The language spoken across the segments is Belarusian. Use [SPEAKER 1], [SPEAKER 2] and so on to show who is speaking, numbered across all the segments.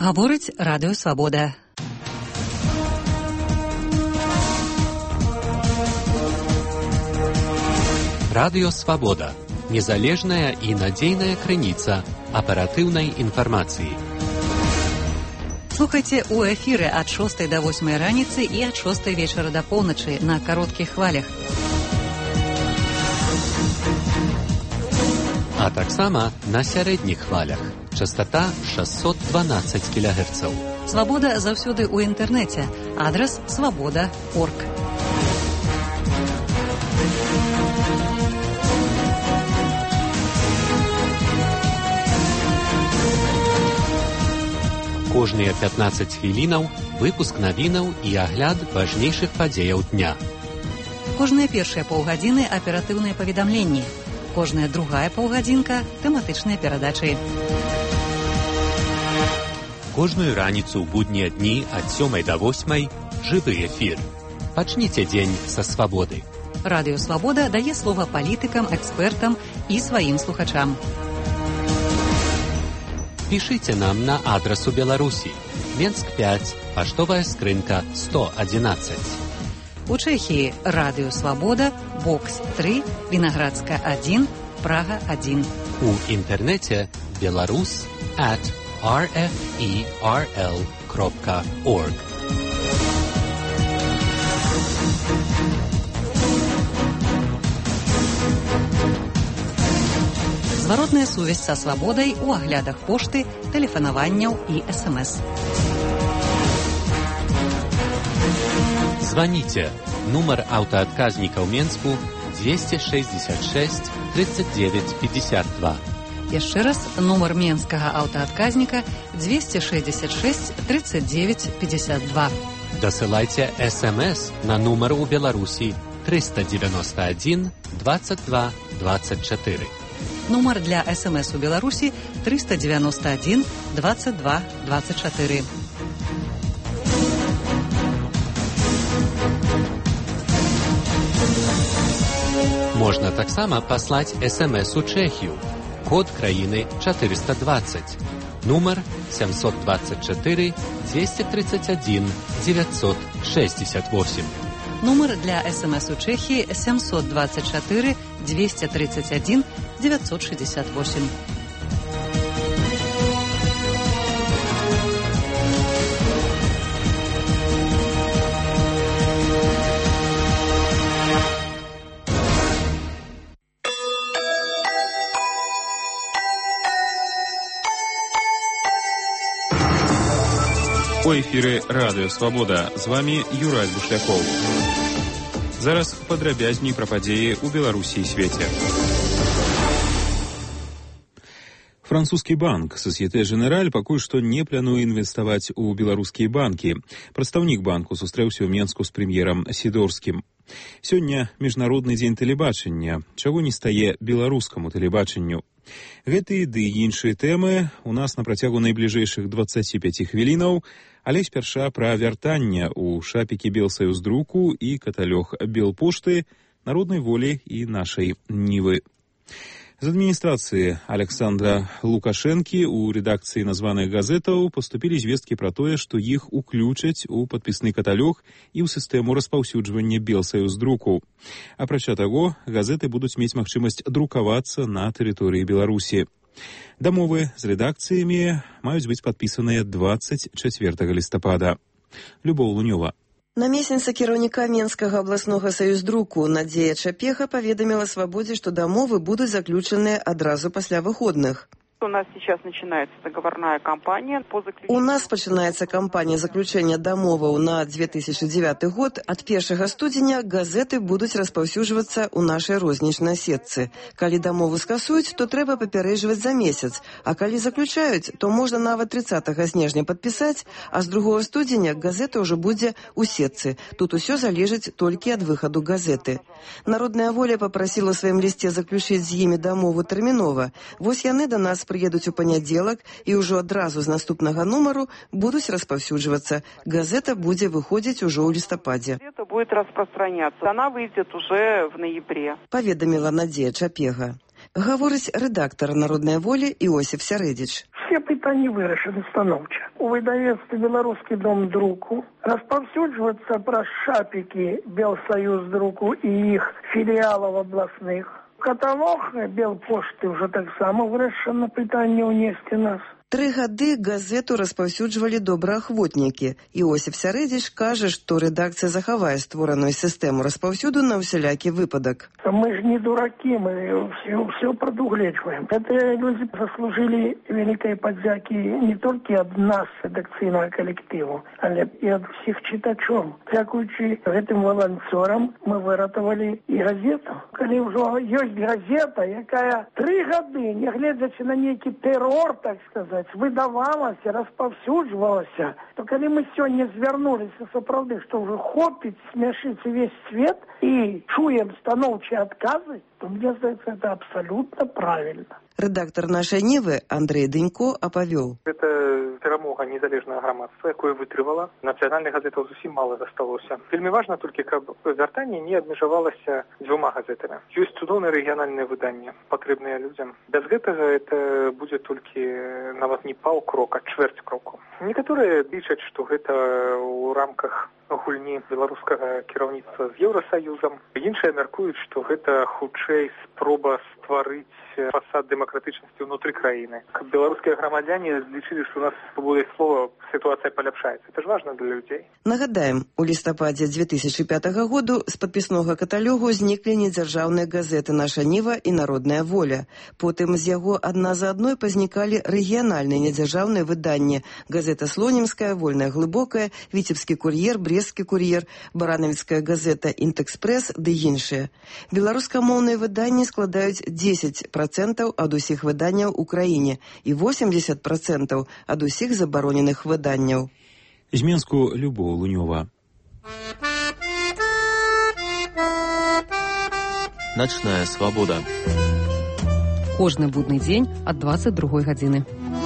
[SPEAKER 1] Гаворыць Радыё Свабода.
[SPEAKER 2] Радыё Свабода. Незалежная і надзейная крыніца аператыўнай інфармацыі.
[SPEAKER 1] Слухайце ў эфіры ад 6 до 8 раніцы і ад 6 вечара до поўначы на кароткіх хвалях.
[SPEAKER 2] А таксама на сярэдніх хвалях. Частота 612 кГц.
[SPEAKER 1] Свабода заўсёды ў інтэрнэце. Адрас свабода.орг.
[SPEAKER 2] Кожныя 15 хвілінаў выпуск навінаў і агляд важнейшых падзеяў дня.
[SPEAKER 1] Кожныя першыя паўгадзіны аператыўныя паведамленні. Кожная другая паўгадзінка тэматычныя перадачы.
[SPEAKER 2] Кожную раніцу ў буднія дні ад 7 до 8 жывы эфір. Пачніце дзень са свабоды.
[SPEAKER 1] Радыё Свабода дае слова палітыкам, экспертам і сваім слухачам.
[SPEAKER 2] Пішыце нам на адрасу Беларусі. Менск 5, паштовая скрынка 111.
[SPEAKER 1] У Чэхіі Радыё Свабода, Бокс 3, Вінаградска 1, Прага 1.
[SPEAKER 2] У інтэрнэце belarus@rferl.org.
[SPEAKER 1] Зваротная сувязь са свабодай у аглядах пошты, тэлефанаванняў і СМС.
[SPEAKER 2] Званіце. Нумар аўтаадказніка ў Менску 266 39 52.
[SPEAKER 1] Яшчэ раз, нумар менскага аўтаадказніка 266 39 52.
[SPEAKER 2] Дасылайце СМС на нумар у Беларусі 391 22 24.
[SPEAKER 1] Нумар для СМС у Беларусі 391 22 24.
[SPEAKER 2] Можна таксама паслаць СМС у Чэхію. Код краіны 420. Нумар 724 231 968.
[SPEAKER 1] Нумар для СМС у Чэхіі 724 231 968.
[SPEAKER 3] У эфіры Радыё Свабода. З вами Юрай Бушлякоў. Зараз падрабязней пра падзеі ў Беларусі і свеце. Французскі банк Société Générale пакуль што не плануе інвеставаць у беларускія банкі. Прадстаўнік банку сустрэўся ў Менску з прэм'ерам Сідорскім. Сёння міжнародны дзень тэлебачання. Чаго не стае беларускаму тэлебачанню? Гэтыя ды іншыя тэмы у нас на працягу найбліжэйшых 25 хвілінаў, але спярша пра вяртанне ў шапікі Белсаюздруку і каталог Белпошты, Народнай волі і нашай Нівы. З адміністрацыі Александра Лукашэнкі ў рэдакцыі названых газетаў паступілі звесткі пра тое, што іх уключаць у падпісны каталог і ў сістэму распаўсюджвання Белсаюздруку. Апрача таго, газеты будуць мець магчымасць друкавацца на тэрыторыі Беларусі. Дамовы з рэдакцыямі маюць быць падпісаныя 24 лістапада. Любоў Лунёва.
[SPEAKER 4] Намесніца кіраўніка Менскага абласнога саюздруку Надзея Чапега паведаміла Свабодзе, што дамовы будуць заключаныя адразу пасля выходных.
[SPEAKER 5] У нас сейчас начинается договорная кампания по заключению.
[SPEAKER 4] У нас пачынаецца кампанія заключэння дамоваў на 2009 год. Ад 1 студзеня газеты будуць распаўсюджвацца ў нашай рознічнай сетцы. Калі дамовы скасуюць, то трэба папярэджваць за месяц, а калі заключаюць, то можна нават 30 снежня падпісаць, а з 2 студзеня газета ўжо будзе ў сетцы. Тут усё залежыць толькі ад выхаду газеты. Народная воля папрасіла ў сваім лісце заключыць з імі дамову тэрмінова. Вось яны да нас прыедуць у панядзелак і ўжо адразу з наступнага нумару будуць распаўсюджвацца. Газета будзе выходзіць ужо ў лістападзе.
[SPEAKER 5] Газета будет распространяться. Она выйдет уже в ноябре.
[SPEAKER 4] Паведаміла Надзея Чапега. Гаворыць рэдактар Народнай волі Іосиф Сярэдзіч.
[SPEAKER 6] Все питання вирішені становче. У видавецтві «Белорусский дом друку» розповсюджуються про шапики «Белсоюз друку» і їх філіалів обласних. Каталог «Белпошти» вже так само вирішено питання унести нас.
[SPEAKER 4] 3 гады газету распаўсюджвалі добраахвотнікі. Іосиф Сярэдзіч кажа, што рэдакцыя захавае створаную сістэму распаўсюду на ўсялякі выпадак.
[SPEAKER 6] Мы ж не дураки, мы все продугледжваем. Это люди заслужили великой поддяки не только от нас, редакційного коллективу, але и от всех читачов. Дякуючи этим волонтерам мы выратовали и газету. Коли уже есть газета, якая 3 гады, не глядячи на некий террор, так сказать, видавалася, розповсюджувалася, то коли ми сьогодні звернулися, справді, що вже хопить, смішиться весь світ і чуємо становчі відкази, то мені здається, це абсолютно правильно.
[SPEAKER 4] Редактор «Нашай Нівы» Андрей Дынько апавёў.
[SPEAKER 7] Это перамога незалежнага грамадства, якое вытрывала. Нацыянальных газетаў зусім мала засталося. Вельмі важна толькі, каб вяртанне не абмежавалася 2 газетамі. Ёсць цудоўныя рэгіянальныя выданні, патрэбныя людзям. Без гэтага это будзе толькі нават не паўкрок, а чвэрць кроку. Некаторыя лічаць, што гэта ў рамках гульні беларускага кіраўніцтва з Еўрасаюзам. Іншыя мяркуюць, што гэта хутчэй спроба стварыць фасад дэмакратычнасці ўнутры краіны. Каб беларускія грамадзяне лічылі, што у нас свабодай слова сітуацыя паляпшаецца. Это ж важна для людзей.
[SPEAKER 4] Нагадаем, у лістападзе 2005 году з падпіснога каталогу зніклі недзяржаўныя газеты «Наша Ніва» і «Народная воля». Потым з яго адна за адной пазнікалі рэгіянальныя недзяржаўныя выданні: газета «Слонімская», «Вольная глыбокая», «Віцебскі кур'ер», «Брестскі кур'ер», «Баранавіцкая газета», «Інтэкспрэс» ды іншыя. Беларускамоўныя выданні складаюць 10% ад усіх выданняў у краіне і 80% ад усіх забароненых выданняў.
[SPEAKER 3] З Менску Любоў Лунёва.
[SPEAKER 2] Начная свабода.
[SPEAKER 1] Кожны будны дзень ад 22 гадзіны.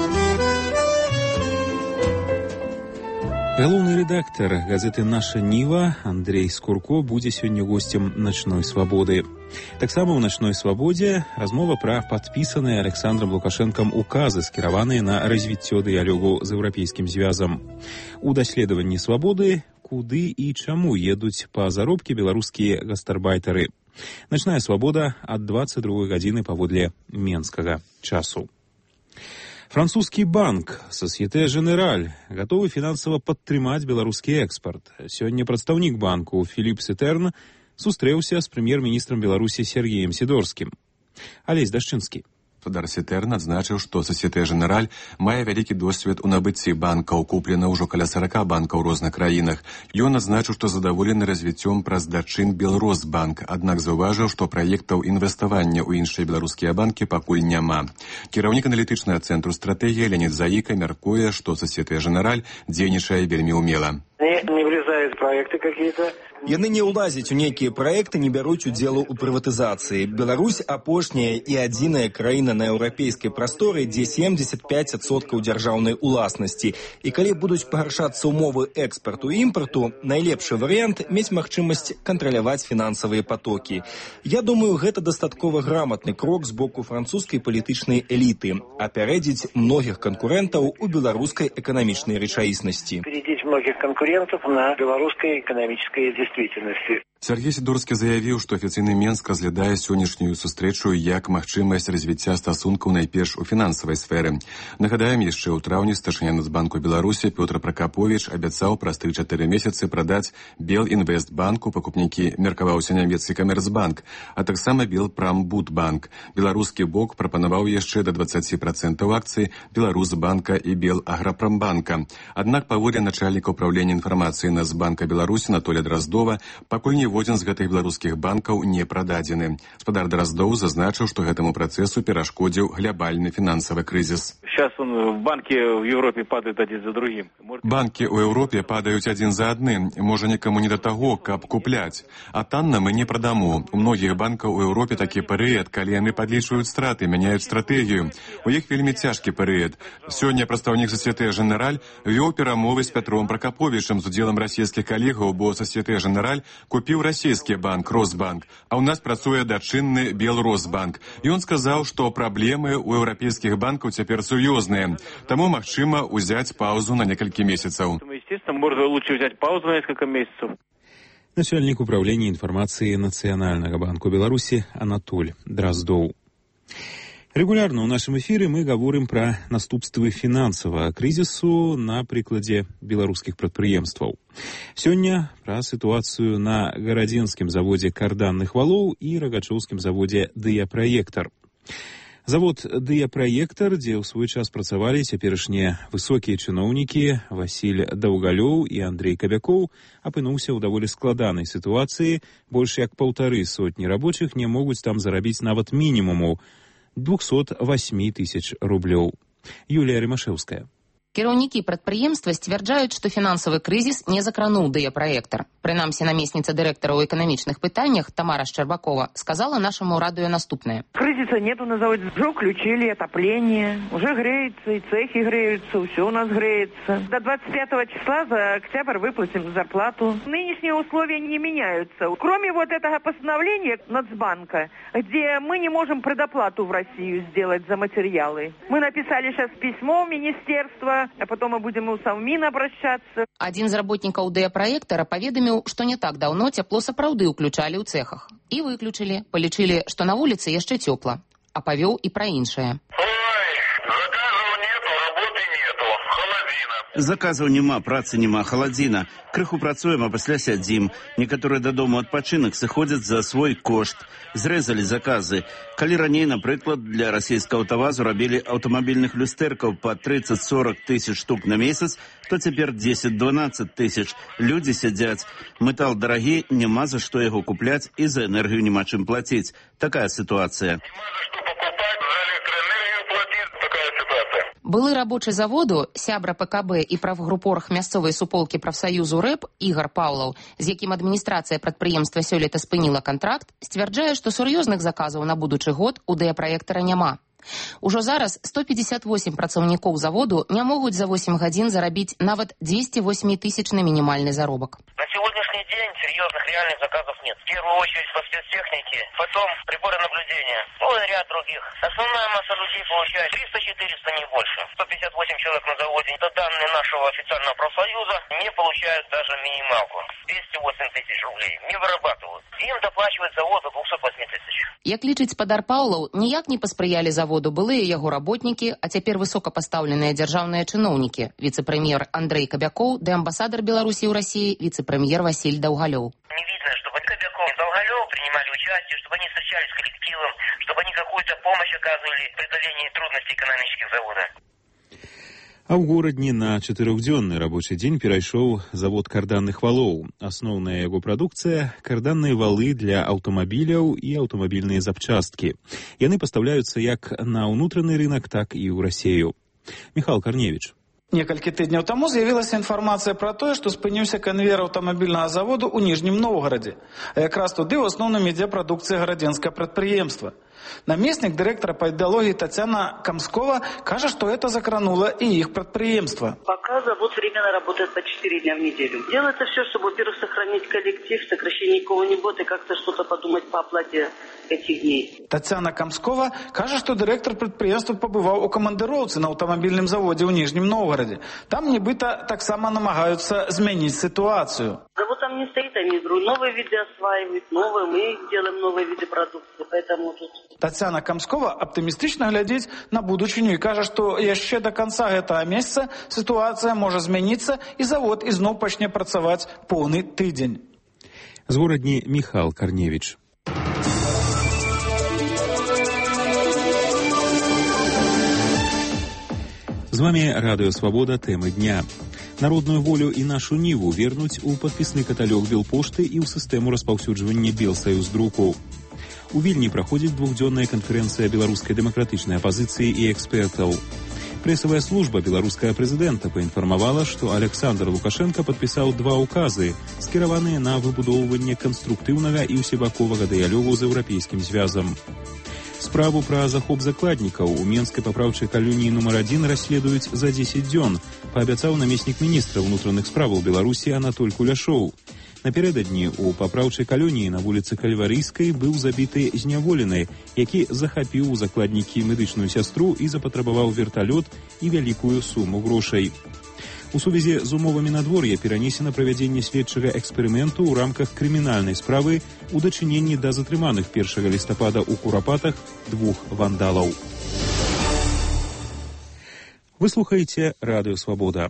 [SPEAKER 3] Галоўны рэдактар газеты «Наша Ніва» Андрей Скурко будзе сёння госцем «Начной свабоды». Таксама ў «Начной свабодзе» размова пра падпісаныя Александром Лукашэнкам указы, скіраваныя на развіццё дыялогу з Еўрапейскім звязам. У даследаванні свабоды куды і чаму едуць па заробкі беларускія гастарбайтары. «Начная свабода» ад 22 гадзіны паводле менскага часу. Французскі банк «Сосьете Женераль» гатовы фінансава падтрымаць беларускі экспарт. Сёння прадстаўнік банку Філіп Сетерн сустрэўся з прэм'ер-міністрам Беларусі Сергеем Сідорскім. Алесь Дашчынскі.
[SPEAKER 8] Гаспадар Сетерн адзначыў, што «Сосьете Женераль» мае вялікі досвед у набыцці банкаў, куплена ўжо каля 40 банкаў у розных краінах. Ён адзначыў, што задаволены развіццём праз дачын Белросбанк, аднак заўважыў, што праектаў інвеставання ў іншыя беларускія банкі пакуль няма. Кіраўнік аналітычнага цэнтру стратэгія Леонід Заіка мяркуе, што «Сосьете Женераль» дзейнічае вельмі ўмела.
[SPEAKER 9] Не влезают проекты какие-то. Яны не ўлазяць у нейкія праекты, не бяруць удзелу ў прыватызацыі. Беларусь апошняя і адзіная краіна на еўрапейскай прасторы, дзе 75% дзяржаўнай уласнасці. І калі будуць пагаршацца ўмовы экспарту і імпарту, найлепшы варыянт мець магчымасць кантраляваць фінансавыя потокі. Я думаю, гэта дастаткова граматны крок з боку французскай палітычнай эліты, апярэдзіць многіх канкурэнтаў у беларускай эканамічнай рэчаіснасці.
[SPEAKER 10] Перейдить многих конкурентов на белорусской экономической действительности.
[SPEAKER 8] Сергей Сідорскі заявіў, што афіцыйны Менск разглядае сённяшнюю сустрэчу як магчымасць развіцця стасункаў найперш у фінансавай сферы. Нагадаем, яшчэ ў траўні старшыня Нацбанку Беларусі Пётр Пракаповіч абяцаў праз 3-4 месяцы прадаць Белінвестбанку, пакупнікі меркаваўся нямецкі Камерцбанк, а таксама Белпрамбудбанк. Беларускі бок прапанаваў яшчэ да 20% акцый Беларусбанка і Белаграпрамбанка. Аднак паводле начальніка ўправлення інфармацыі Нацбанка Беларусі Анатолія Драздова, пакуль ніводзін з гэтых беларускіх банкаў не прададзены. Гаспадар Драздоў зазначыў, што гэтаму працэсу перашкодзіў глобальны фінансавы крызіс.
[SPEAKER 11] Банки в Европе падают один за другим.
[SPEAKER 8] Банкі ў Еўропе падаюць адзін за адным. Можа, нікому не да таго, каб купляць. А танна мы не прадамо. У многіх банкаў у Еўропе такі перыяд, калі яны падлічваюць страты, мяняюць стратэгію. У іх вельмі цяжкі перыяд. Сёння прадстаўнік «Сосьете Женераль» вёў перамовы з Пятром Пракаповічам з удзелам расійскіх калегаў, бо «Сосьете Женераль» купіў расійскі банк Росбанк, а ў нас працуе дачынны Белросбанк. Ён сказаў, што праблемы ў еўрапейскіх банкаў цяпер сувязаны сур'ёзныя. Таму магчыма ўзяць паузу на некалькі месяцаў.
[SPEAKER 11] Естественно, можно лучше взять паузу на несколько месяцев.
[SPEAKER 3] Начальник управления информации Национального банка Беларуси Анатоль Дроздоў. Регулярно ў нашым эфіры мы гаворым пра наступствы фінансавага крызісу на прыкладзе беларускіх прадпрыемстваў. Сёння пра сітуацыю на гарадзенскім заводзе карданных валоў і рагачоўскім заводзе «Дыяпраектар». Завод «Дыяпраектар», дзе ў свой час працавалі цяперашнія высокія чыноўнікі Васіль Даўгалёў і Андрей Кабякоў, апынуўся ў даволі складанай сітуацыі. Больш як 1,5 рабочых не могуць там зарабіць нават мінімуму 208 тысяч рублёў. Юлія Рымашэўская.
[SPEAKER 12] Кіраўнікі прадпрыемства сцвярджаюць, што фінансавы крызіс не закрануў «Дыяпраектар». Прынамсі, намесніца дырэктара ў эканамічных пытаннях Тамара Шчарбакова сказала нашаму радыё наступнае.
[SPEAKER 13] Кризиса нету на заводе. Уже включили отопление, уже греется, и цехи греются, все у нас греется. До 25 числа за октябрь выплатим зарплату. Нынешние условия не меняются. Кроме вот этого постановления Нацбанка, где мы не можем предоплату в Россию сделать за материалы. Мы написали сейчас письмо в министерство, а потом мы будем у Совмина обращаться.
[SPEAKER 12] Один з работнікаў «Дыяпраектара» паведаміў, што не так даўно цяпло сапраўды ўключалі ў цэхах. І выключылі, палічылі, што на вуліцы яшчэ цёпла. А павёў і пра іншае.
[SPEAKER 14] Заказаў няма, працы няма, халадзіна. Крыху працуем, а пасля сядзім. Некаторыя дадому адпачынак сыходзяць за свой кошт. Зрэзалі заказы. Калі раней, напрыклад, для расійскага аўтавазу рабілі аўтамабільных люстэркаў па 30-40 тысяч штук на месяц, то цяпер 10-12 тысяч. Людзі сядзяць. Метал дарагі, няма за што яго купляць і за энергію няма чым плаціць. Такая сітуацыя.
[SPEAKER 12] Былы рабочы заводу, сябра ПКБ і правгрупорах мясцовай суполкі прафсаюзу РЭП Ігар Паўлаў, з якім адміністрацыя прадпрыемства сёлета спыніла кантракт, сцвярджае, што сур'ёзных заказаў на будучы год у «Дыяпраектара» няма. Ужо зараз 158 працаўнікоў заводу не могуць за 8 гадзін зарабіць нават 208-тысячны мінімальны заробак.
[SPEAKER 15] На сегодняшний день серьезных реальных заказов нет. В первую очередь по спецтехнике, потом приборы наблюдения, и ряд других. Основная масса людей получает 300-400, не больше. 158 человек на заводе. Это данные нашего официального профсоюза, не получают даже минималку. 208 тысяч рублей. Не вырабатывают. Им доплачивает завод до 208 тысяч.
[SPEAKER 12] Як лічыць спадар Паўлаў, ніяк не паспрыялі заводу былыя яго работнікі, а цяпер высокапастаўленыя дзяржаўныя чыноўнікі, віцэ-прэм'ер Андрей Кабякоў ды амбасадар Беларусі ў России віцэ-прэм'ер Васіль Даўгалёў.
[SPEAKER 15] Не видно, чтобы Кабяков и Даўгалёў принимали участие, чтобы они встречались с коллективом, чтобы они какую-то помощь оказывали при преодолении трудностей экономических завода.
[SPEAKER 3] А ў горадні на 4-дзённы рабочы дзень перайшоў завод карданных валоў. Асноўная яго прадукцыя – карданныя валы для аўтамабіляў і аўтамабільныя запчасткі. Яны пастаўляюцца як на ўнутраны рынак, так і ў Расею. Міхал Карневіч.
[SPEAKER 16] Некалькі тыдняў таму з'явілася інфармацыя пра тое, што спыніўся канвеер аўтамабільнага заводу ў Ніжнім Новгарадзе. А якраз туды ў асноўным ідзе прадукцыя гарадзенскага прадпрыемства. Наместник директора по идеологии Татьяна Камскова кажет, что это закрануло и их предприемство.
[SPEAKER 17] Пока завод временно работает по 4 дня в неделю. Делается все, чтобы, во-первых, сохранить коллектив, сокращение никого не будет и как-то что-то подумать по оплате этих дней.
[SPEAKER 16] Татьяна Камскова кажет, что директор предприемства побывал у командировки на автомобильном заводе в Нижнем Новгороде. Там нібито так само намагаются изменить ситуацию.
[SPEAKER 17] Завод там не стоит, они новые виды осваивают, новые, мы делаем новые виды продукции, поэтому тут...
[SPEAKER 16] Татьяна Камскова оптимистично глядит на будущее и кажет, что еще до конца этого месяца ситуация может измениться и завод изноў пачне працаваць полный тыдзень.
[SPEAKER 3] З горадні Міхал Карневіч. З вами Радыё Свабода, тэмы дня. Народную волю і нашу ніву вернуць у падпісны каталог Белпошты і ў сістэму распаўсюджвання Белсаюздруку. У Вільні праходзіць двухдзённая канферэнцыя беларускай дэмакратычнай апазіцыі і экспертаў. Прэсавая служба беларускага прэзідэнта паінфармавала, што Александр Лукашенко падпісаў 2 указы, скіраваныя на выбудоўванне канструктыўнага і ўсебаковага дыялогу з еўрапейскім звязам. Справу пра захоп закладнікаў у Менскай папраўчай калоніі нумар 1 расследуюць за 10 дзён, паабяцаў намеснік міністра ўнутраных справаў Беларусі Анатоль Куляшоў. Напярэдадні у папраўчай калоніі на вуліцы Кальварыйскай быў забіты зняволены, які захапіў у закладнікі медычную сястру і запатрабаваў верталёт і вялікую суму грошай. У сувязі з умовамі надвор'я перанесена правядзенне следчага эксперыменту ў рамках крымінальнай справы у дачыненні да затрыманых 1 лістапада ў Курапатах 2 вандалаў. Вы слухаеце Радыё Свабода.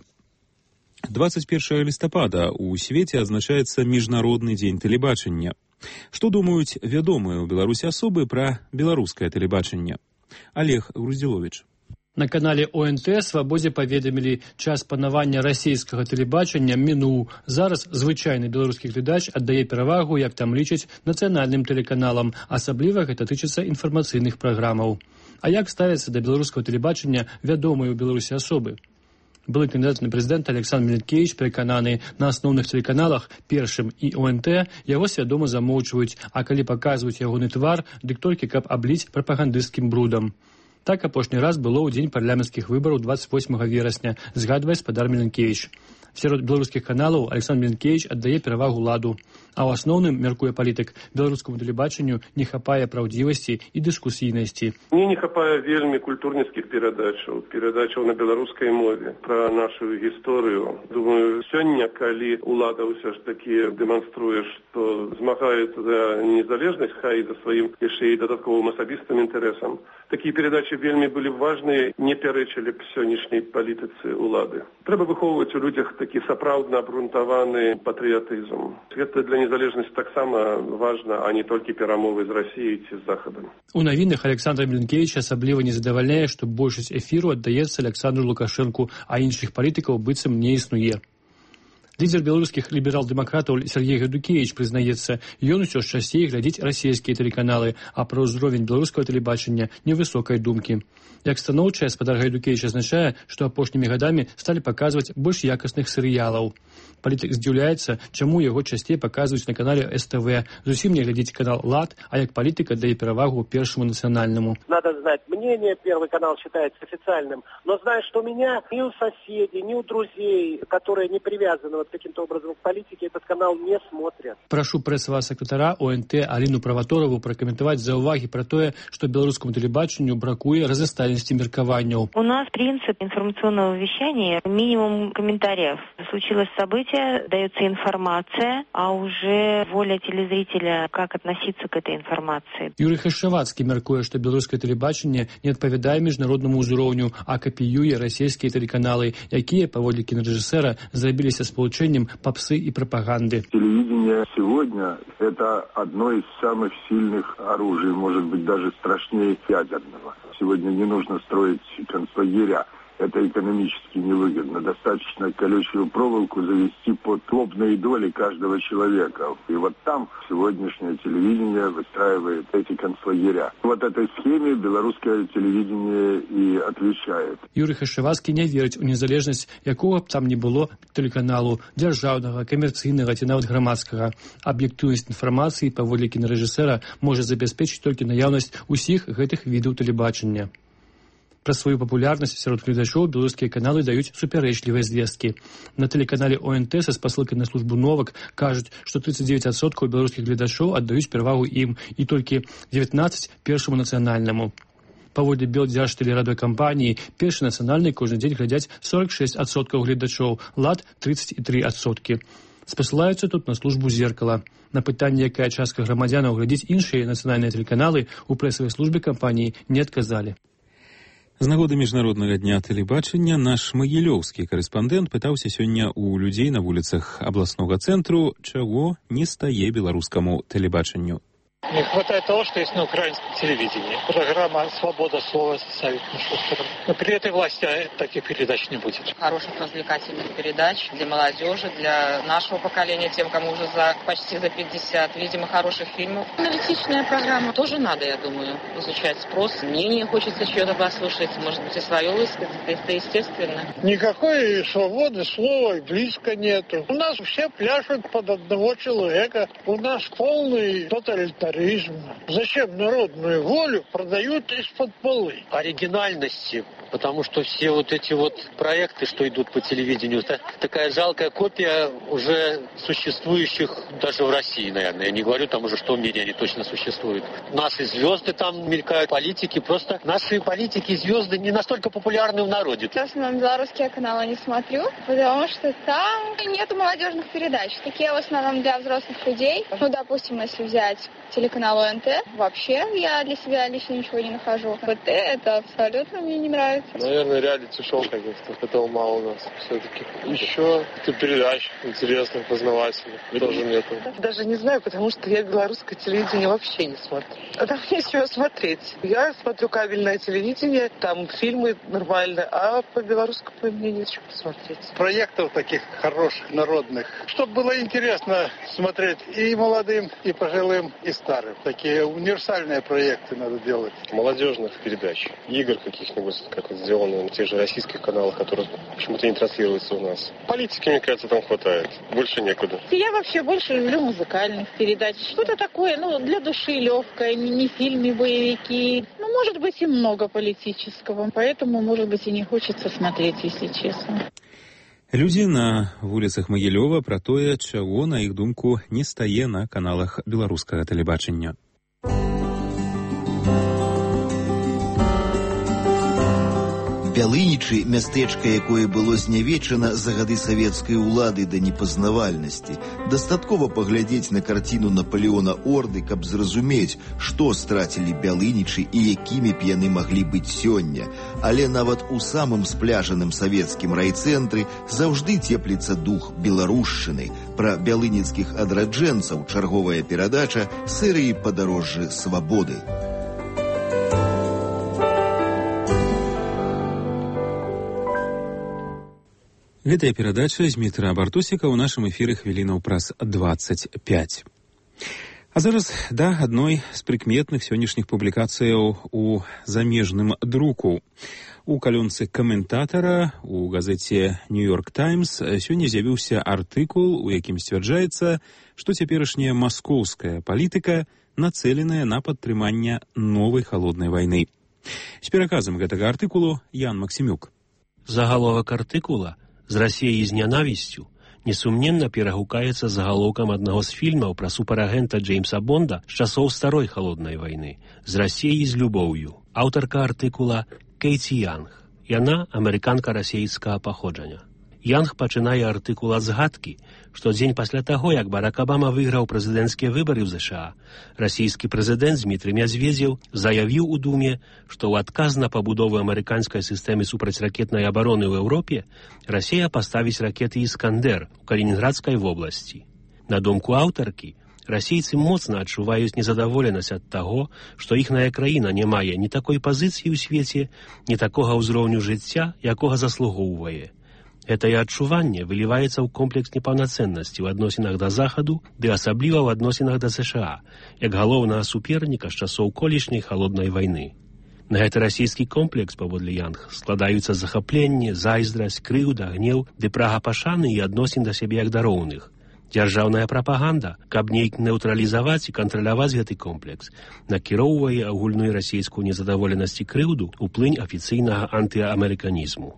[SPEAKER 3] 21 лістапада ў свеце адзначаецца Міжнародны дзень тэлебачання. Што думаюць вядомыя ў Беларусі асобы пра беларускае тэлебачанне? Олег Груздзіловіч.
[SPEAKER 18] На канале ОНТ «Свабодзе» паведамілі, час панавання расійскага тэлебачання мінуў. Зараз звычайны беларускі глядач аддае перавагу, як там лічаць, нацыянальным тэлеканалам. Асабліва гэта тычыцца інфармацыйных праграмаў. А як ставяцца да беларускага тэлебачання вядомыя ў Беларусі асобы? Былы кандыдат на прэзідэнта Александр Мілінкевіч перакананы, на асноўных тэлеканалах «Першым» і ОНТ яго свядома замоўчваюць, а калі паказваюць ягоны твар, дык толькі каб абліць прапагандысцкім брудам. Так апошні раз было ў дзень парламенцкіх выбараў 28 верасня, згадвае спадар Мілінкевіч. Сярод беларускіх каналаў Александр Мілінкевіч аддае перавагу ладу. А ў асноўным, мяркуе палітык, беларускаму тэлебачанню не хапае праўдзівасці і дыскусійнасці.
[SPEAKER 19] Мне не хапае вельмі культурніцкіх перадачаў на беларускай мове пра нашу гісторыю. Думаю, сёння, калі ўлада ўсё ж такі дэманструе, што змагаецца за незалежнасць, хай за сваім яшчэ і дадатковым асабістым інтарэсам, такія перадачы вельмі былі важныя, не пярэчылі б сённяшняй палітыцы ўлады. Трэба выхоўваць у людзях такі сапраўдна абгрунтаваны патрыятызм. Гэта для незалежнасці таксама важна, а не толькі перамовы з Расіяй ці з Захадам.
[SPEAKER 18] У навінах Александра Мілінкевіча асабліва не задавальняе, што большасць эфіру аддаецца Александру Лукашэнку, а іншых палітыкаў быццам не існуе. Лідер беларускіх ліберал-дэмакратаў Сергей Гадукевіч прызнаецца, ён усё ж часцей глядзіць расійскія тэлеканалы, а пра ўзровень беларускага тэлебачання невысокай думкі. Як станоўчае, спадар Гайдукевіч азначае, што апошнімі гадамі сталі паказваць больш якасных серыялаў. Палітык здзіўляецца, чаму яго часцей паказваюць на канале СТВ, зусім не глядзіць канал ЛАД, а як палітык аддае перавагу Першаму нацыянальнаму.
[SPEAKER 20] Надо знать мнение, Первый канал считается официальным, но знаешь, что у меня ни у соседей, ни у друзей, которые не привязаны вот каким-то образом к политике, этот канал не смотрят.
[SPEAKER 18] Прашу прэсавага сакратара ОНТ Аліну Праваторову пракаментаваць заўвагі пра тое, што беларускаму тэлебачанню бракуе разастайнасці меркаванняў.
[SPEAKER 21] У нас принцип информационного вещания минимум комментариев. Случилось событие, дается информация, а уже воля телезрителя, как относиться к этой информации.
[SPEAKER 18] Юрий Хашавацкі мяркуе, што беларускае тэлебачанне не адпавядае міжнароднаму ўзроўню, а капіюе расійскія тэлеканалы, якія, паводле кінарэжысэра, зрабіліся спалучэннем попсы и пропаганды.
[SPEAKER 22] Телевидение сегодня – это одно из самых сильных оружий, может быть, даже страшнее ядерного. Сегодня не нужно строить концлагеря. Это экономически невыгодно. Достаточно колючую проволоку завести под лобные доли каждого человека. И вот там сегодняшнее телевидение выстраивает эти концлагеря. Вот этой схеме белорусское телевидение и отвечает.
[SPEAKER 18] Юрий Хашавацкі не верыць у незалежнасць, якога б там не было тэлеканалу, дзяржаўнага, камерцыйнага ці нават грамадскага. Аб'ектыўнасць інфармацыі, паводле кінарэжысэра, можа забяспечыць толькі наяўнасць усіх гэтых відаў тэлебачання. Пра сваю папулярнасць сярод гледачоў беларускія каналы даюць супярэчлівыя звесткі. На тэлеканале ОНТ са спасылкай на службу «Новак» кажуць, што 39% беларускіх гледачоў аддаюць перавагу ім і толькі 19% Першаму нацыянальнаму. Паводле Белдзяржтэлерадыёкампаніі Першы нацыянальны кожны дзень глядзяць 46% гледачоў, ЛАД 33%. Спасылаюцца тут на службу «Зеркала». На пытанне, якая частка грамадзянаў глядзіць іншыя нацыянальныя тэлеканалы, у прэсавай службе кампаніі не адказалі.
[SPEAKER 3] З нагоды міжнароднага дня тэлебачання наш магілёўскі карэспандэнт пытаўся сёння ў людзей на вуліцах абласнога цэнтру, чаго не стае беларускаму тэлебачанню.
[SPEAKER 23] Не хватает того, что есть на украинском телевидении. Программа «Свобода слова» Савиком Шустером. Но при этой власти таких передач не будет.
[SPEAKER 24] Хороших развлекательных передач для молодежи, для нашего поколения, тем, кому уже почти за 50. Видимо, хороших фильмов. Аналитичная программа тоже надо, я думаю, изучать спрос. Мнение хочется чьё-то послушать, может быть, и свое высказать. Это естественно.
[SPEAKER 23] Никакой свободы слова и близко нету. У нас все пляшут под одного человека. У нас полный тоталитаризм. Паритаризм. Зачем народную волю продают из-под полы?
[SPEAKER 4] Оригинальности. Потому что все вот эти вот проекты, что идут по телевидению, такая жалкая копия уже существующих даже в России, наверное. Я не говорю там уже, что в мире они точно существуют. Наши звезды там мелькают, политики. Просто наши политики и звезды не настолько популярны в народе.
[SPEAKER 5] В основном белорусские каналы не смотрю, потому что там нету молодежных передач. Такие в основном для взрослых людей. Ну, допустим, если взять телеканал ОНТ, вообще я для себя лично ничего не нахожу. БТ это абсолютно мне не нравится.
[SPEAKER 6] Наверное, реалити-шоу каких-то. Этого мало у нас все-таки. Еще передач интересных, познавательных тоже нету.
[SPEAKER 7] Даже не знаю, потому что я белорусское телевидение вообще не смотрю. А там нечего смотреть. Я смотрю кабельное телевидение, там фильмы нормальные, а по белорусскому мне нечего смотреть.
[SPEAKER 23] Проектов таких хороших, народных, чтобы было интересно смотреть и молодым, и пожилым, и старым. Такие универсальные проекты надо делать.
[SPEAKER 6] Молодежных передач, игр каких-нибудь, как вот сделано на тех же российских каналах, которые почему-то не транслируются у нас. Политики, мне кажется, там хватает. Больше некуда.
[SPEAKER 25] Я вообще больше люблю музыкальных передач. Что-то такое, для души легкое, не фильмы, боевики. Может быть, и много политического. Поэтому, может быть, и не хочется смотреть, если честно.
[SPEAKER 3] Людзі на вуліцах Магілёва пра тое, чаго, на іх думку, не стае на каналах беларускага тэлебачання.
[SPEAKER 26] Бялынічы, мястэчка, якое было знявечана за гады савецкай улады да непазнавальнасці. Дастаткова паглядзець на карціну Наполеона Орды, каб зразумець, што страцілі бялынічы і якімі б яны маглі быць сёння. Але нават у самым спляжаным савецкім райцэнтры заўжды цепліцца дух беларушчыны. Пра бялыніцкіх адраджэнцаў чарговая перадача серыі «Падарожжы свабоды».
[SPEAKER 3] Гэтая перадача з Дмітра Бартосіка ў нашым эфіры хвілінаў праз 25. А зараз да адной з прыкметных сённяшніх публікацыяў у замежным друку. У калёнцы каментатара у газеце «Нью-Йорк Таймс» сёння з'явіўся артыкул, у якім сцвярджаецца, што цяперашняя маскоўская палітыка нацэленая на падтрыманне новай халоднай вайны. З пераказам гэтага артыкулу Ян Максімюк.
[SPEAKER 27] Загаловак артыкула «З Расіяй з нянавісцю» несумненна перагукаецца загалоўкам аднаго з фільмаў пра суперагента Джеймса Бонда з часоў старой халоднай вайны «З Расіяй з любоўю». Аўтарка артыкула Кейці Янг. Яна амерыканка расейскага паходжання. Янг пачынае артыкул ад згадкі, што дзень пасля таго, як Барак Абама выйграў прэзідэнцкія выбары ў ЗША, расійскі прэзідэнт Дмітрый Медведзеў заявіў у Думе, што ў адказ на пабудову амерыканскай сістэмы супрацьракетнай абароны ў Еўропе Расія паставіць ракеты «Іскандер» у Калінінградскай вобласці. На думку аўтаркі, расейцы моцна адчуваюць незадаволенасць ад таго, што іхная краіна не мае ні такой пазіцыі ў свеце, ні такога ўзроўню жыцця, якога заслугоўвае. Гэтае адчуванне выліваецца ў комплекс непаўнацэннасці ў адносінах да Захаду, ды асабліва ў адносінах да ЗША, як галоўнага суперніка з часоў колішняй халоднай вайны. На гэты расійскі комплекс, паводле Янг, складаюцца захапленне, зайздрасць, крыўда, гнеў, ды прага пашаны і адносін да сябе як да роўных. Дзяржаўная прапаганда, каб нейк нейтралізаваць і кантраляваць гэты комплекс, накіроўвае агульную расійскую незадаволенасць і крыўду ў плынь афіцыйнага антыамерыканізму.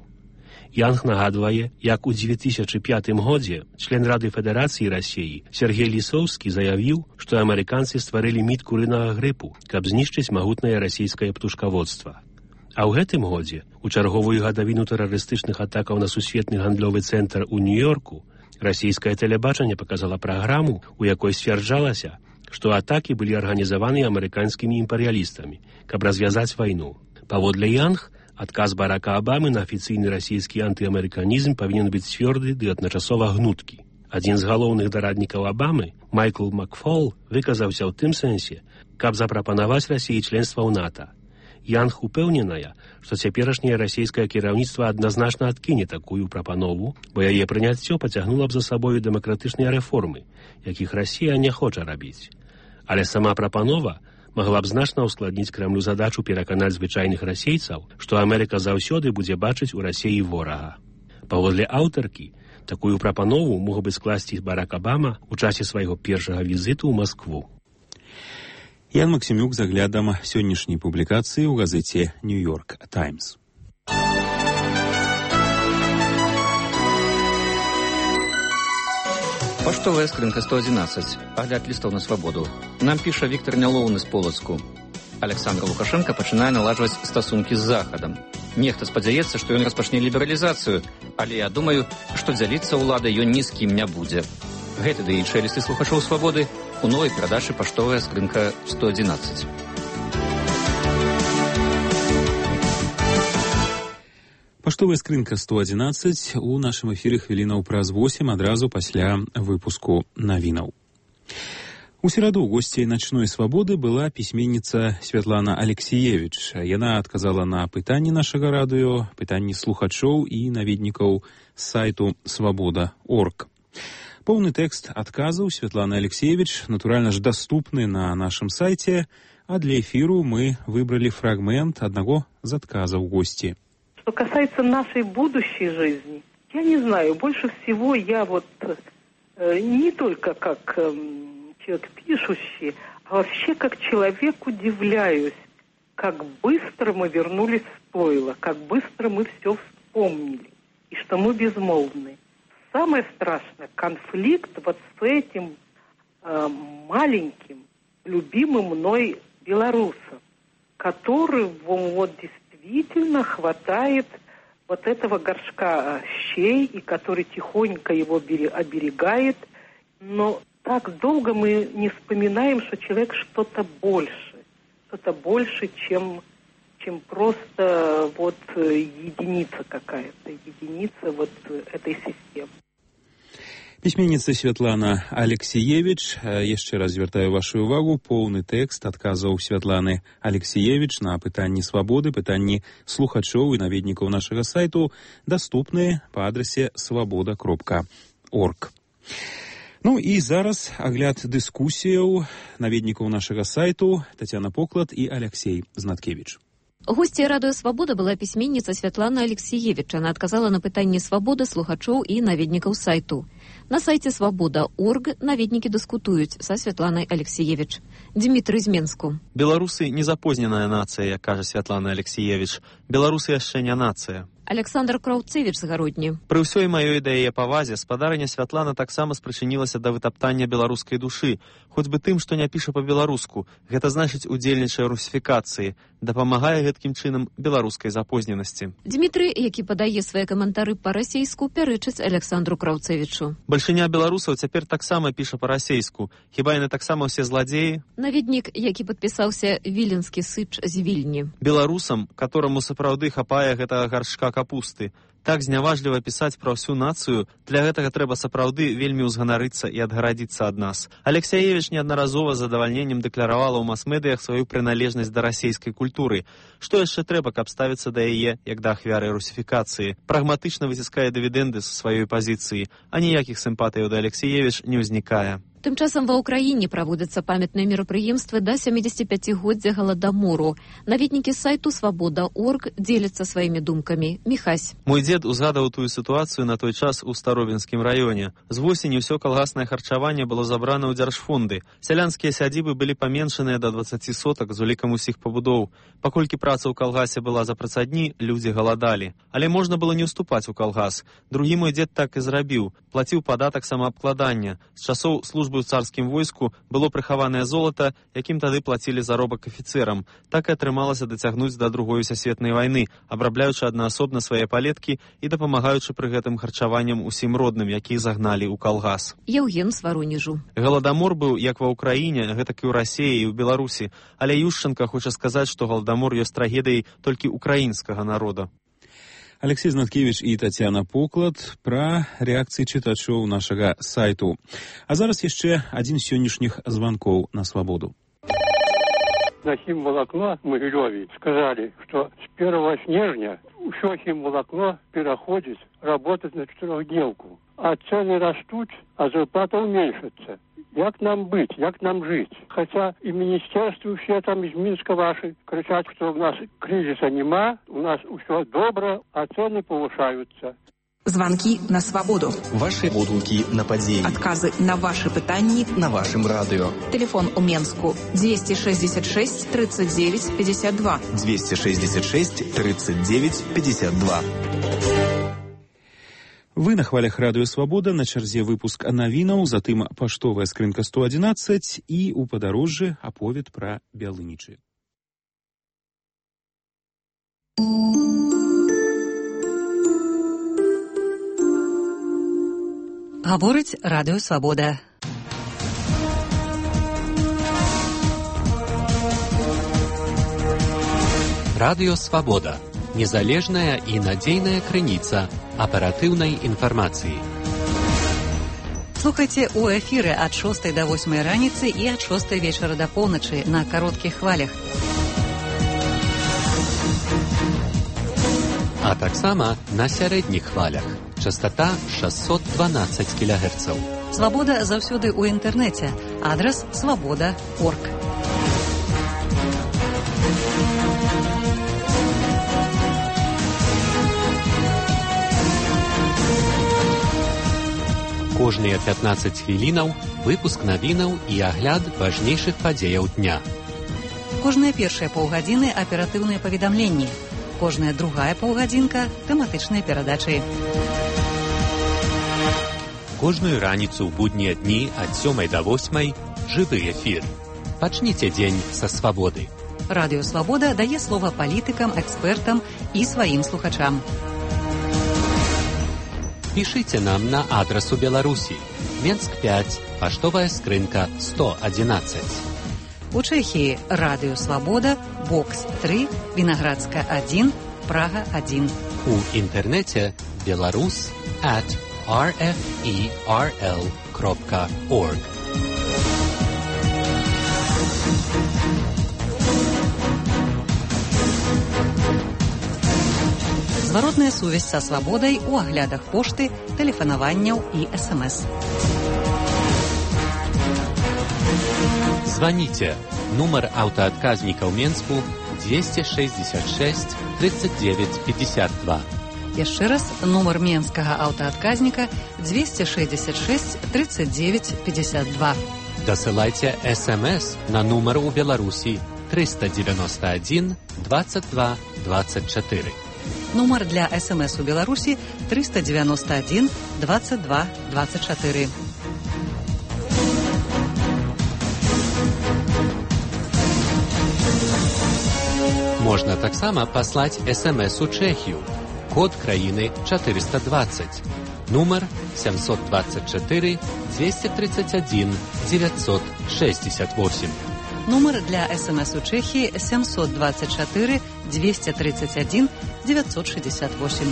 [SPEAKER 27] Янг нагадвае, як у 2005 годзе член Рады Федэрацыі Расіі Сергей Лісоўскі заявіў, што амерыканцы стварылі міт курынага грыпу, каб знішчыць магутнае расійскае птушкаводства. А ў гэтым годзе, у чарговую гадавіну тэрарыстычных атакаў на сусветны гандлёвы цэнтр у Нью-Йорку, расійскае тэлебачанне паказала праграму, у якой сцвярджалася, што атакі былі арганізаваны амерыканскімі імперыялістамі, каб развязаць вайну. Паводле Янг, адказ Барака Абамы на афіцыйны расійскі антыамерыканізм павінен быць цвёрды ды адначасова гнуткі. Адзін з галоўных дараднікаў Абамы, Майкл Макфол, выказаўся ў тым сэнсе, каб запрапанаваць Расіі членства ў НАТО. Янг упэўненая, што цяперашняе расійскае кіраўніцтва адназначна адкіне такую прапанову, бо яе прыняццё пацягнула б за сабою дэмакратычныя рэформы, якіх Расія не хоча рабіць. Але сама прапанова магла б значна ўскладніць Крэмлю задачу пераканаць звычайных расейцаў, што Амерыка заўсёды будзе бачыць у Расіі ворага. Паводле аўтаркі, такую прапанову мог бы скласці Барак Абама ў часе свайго першага візіту ў Маскву.
[SPEAKER 3] Ян Максимюк з аглядам сённяшняй публікацыі ў газеце «Нью-Йорк Таймс».
[SPEAKER 1] Паштовая скрынка 111. Агляд лістаў на свабоду. Нам піша Віктор Нялоўны з Полацку. Александр Лукашенко пачынае наладжваць стасункі з Захадам. Нехта спадзяецца, што ён распачне лібералізацыю, але я думаю, што дзяліцца ўладай ён ні з кім не будзе. Гэты ды іншыя лісты слухачоў свабоды у новай перадачы «Паштовая скрынка 111».
[SPEAKER 3] Паштовая скрынка 111 у нашым эфіры хвілінаў праз 8 адразу пасля выпуску навінаў. У сераду госцей «Начной свабоды» была пісьменніца Святлана Алексіевіч. Яна адказала на пытанні нашага радыё, пытанні слухачоў і наведнікаў з сайту «Свабода.орг». Поўны тэкст адказаў Святланы Алексіевіч, натуральна ж, даступны на нашым сайце, а для эфіру мы выбрали фрагмент аднаго з адказаў госці.
[SPEAKER 2] Что касается нашей будущей жизни, я не знаю, больше всего я не только как человек пишущий, а вообще как человек удивляюсь, как быстро мы вернулись в стойло, как быстро мы все вспомнили, и что мы безмолвны. Самое страшное, конфликт вот с этим маленьким, любимым мной белорусом, который действительно хватает вот этого горшка щей, и который тихонько его оберегает, но так долго мы не вспоминаем, что человек что-то больше, чем просто единица какая-то, единица этой системы.
[SPEAKER 3] Пісьменніца Святлана Алексіевіч, яшчэ раз звяртаю вашу увагу, поўны тэкст адказаў Святланы Алексіевіч на пытанні свабоды, пытанні слухачоў і наведнікаў нашага сайту даступныя па адрасе свабода.орг. Ну і зараз агляд дыскусіяў наведнікаў нашага сайту Тацяна Поклад і Алексей Знаткевич.
[SPEAKER 8] Госцей радыё «Свабода» была пісьменніца Святлана Алексіевіч. Она адказала на пытанні свабоды слухачоў і наведнікаў сайту. На сайце «Свабода.орг» наведнікі дыскутуюць са Святланай Алексіевіч. Дмітрый з Менску.
[SPEAKER 9] Беларусы не запозненая нацыя, як кажа Святлана Алексіевіч. Беларусы яшчэ не нацыя.
[SPEAKER 8] Александр Краўцевіч з Гародні.
[SPEAKER 9] Пры ўсёй маёй да яе павазе спадарыня Святлана таксама спрычынілася да вытаптання беларускай душы, хоць бы тым, што не піша па-беларуску. Гэта значыць удзельнічае русіфікацыі, дапамагае гэткім чынам беларускай запозненасці.
[SPEAKER 8] Дмітрый, які падае свае каментары па-расейску, пярэчыць Александру Краўцевічу.
[SPEAKER 9] Бальшыня беларусаў цяпер таксама піша па-расейску. Хіба яны таксама ўсе зладзеі?
[SPEAKER 8] Наведнік, які падпісаўся Віленскі сыч з Вільні.
[SPEAKER 9] Беларусам, которому сапраўды хапае гэтага гаршка капусты. Так зняважліва пісаць пра ўсю нацыю, для гэтага трэба сапраўды вельмі ўзганарыцца і адгарадзіцца ад нас. Алексіевіч неаднаразова з задавальненнем дэкларавала ў мас-медыях сваю прыналежнасць да расейскай культуры. Што яшчэ трэба, каб ставіцца да яе, як да ахвяры русіфікацыі? Прагматычна выціскае дывідэнды са сваёй пазіцыі, а ніякіх сімпатыяў да Алексіевіч не ўзнікае.
[SPEAKER 8] Тым часам ва ўкраіне праводзяцца памятныя мерапрыемствы да 75-годдзя Галадамору. Наведнікі сайту «Свабода.орг» дзеляцца сваімі думкамі. Міхась.
[SPEAKER 9] Мой дзед узгадаў тую сітуацыю на той час у Старобінскім раёне. З восені ўсё калгаснае харчаванне было забрана ў дзяржфонды. Сялянскія сядзібы былі паменшаныя да 20 сотак з улікам усіх пабудоў. Паколькі праца ў калгасе была за працадні, людзі галадалі. Але можна было не ўступаць у калгас. Другі мой дзед так і зрабіў. Плаціў падатак самаабкладання. З часоў службы ў царскім войску было прыхаванае золата, якім тады плацілі заробак афіцэрам. Так і атрымалася дацягнуць да Другой сусветнай вайны, абрабляючы аднаасобна свае палеткі і дапамагаючы пры гэтым харчаваннем усім родным, якіх загналі ў калгас.
[SPEAKER 8] Еўген з Варонежу.
[SPEAKER 9] Галадамор быў як ва ўкраіне, гэтак і ў Расіі і ў Беларусі. Але Юшчанка хоча сказаць, што галадамор ёсць трагедыяй толькі украінскага народа.
[SPEAKER 3] Алексей Знаткевич і Тацяна Поклад пра рэакцыі чытачоў нашага сайту. А зараз яшчэ адзін з сённяшніх званкоў на свабоду.
[SPEAKER 10] На хімволокно в Могилеве сказали, что с 1 снежня все химволокно переходит работать на 4-дневку. А цены растут, а зарплата уменьшится. Як нам быть, як нам жить? Хотя и министерство все там из Минска ваши кричат, что у нас кризиса нема, у нас все добро, а цены повышаются.
[SPEAKER 11] Звонки на свободу.
[SPEAKER 12] Ваши водгукі на падзеі.
[SPEAKER 11] Адказы на ваши пытанні
[SPEAKER 12] на вашым радыё.
[SPEAKER 11] Телефон у Менску 266 39 52.
[SPEAKER 12] 266 39 52.
[SPEAKER 3] Вы на хвалях радыё «Свабода», на чарзе выпуск навінаў, затым паштовая скрынка 111 і у падарожжы аповед пра Бялынічы.
[SPEAKER 13] Гаворыць радыё «Свабода».
[SPEAKER 14] Радыё «Свабода» – незалежная і надзейная крыніца аператыўнай інфармацыі.
[SPEAKER 13] Слухайце ў эфіры ад 6 до 8 раніцы і ад 6 вечара да поўначы на кароткіх хвалях.
[SPEAKER 14] А таксама на сярэдніх хвалях. Частота 612 кГц.
[SPEAKER 13] Свабода заўсёды ў інтэрнэце. Адрас свабода.орг.
[SPEAKER 14] Кожныя 15 хвілінаў выпуск навінаў і агляд важнейшых падзеяў дня.
[SPEAKER 13] Кожныя першыя паўгадзіны аператыўныя паведамленні. Кожная другая паўгадзінка тэматычныя перадачы.
[SPEAKER 14] Кожную раніцу ў буднія дні ад 7 до 8 жывы эфір. Пачніце дзень са свабоды.
[SPEAKER 13] Радыё «Свабода» дае слова палітыкам, экспертам і сваім слухачам.
[SPEAKER 14] Пішыце нам на адрас у Беларусі. Менск 5, паштовая скрынка 111.
[SPEAKER 13] У Чэхіі радыё «Свабода», бокс 3, Вінаградска 1, Прага 1.
[SPEAKER 14] У інтэрнэце belarus@rferl.org.
[SPEAKER 13] Зваротная сувязь са свабодай у аглядах пошты, тэлефанаванняў і СМС.
[SPEAKER 14] Звоните. Нумар аўтаадказніка ў Менску 266 39 52.
[SPEAKER 13] Яшчэ раз, нумар менскага аўтаадказніка 266 39 52.
[SPEAKER 14] Дасылайце СМС на нумар у Беларусі 391 22 24.
[SPEAKER 13] Нумар для СМС у Беларусі 391 22 24.
[SPEAKER 14] Можна таксама паслаць СМС у Чэхію. Код краіны 420. Нумар 724 231 968.
[SPEAKER 13] Нумар для СМС у Чэхіі 724 231 968.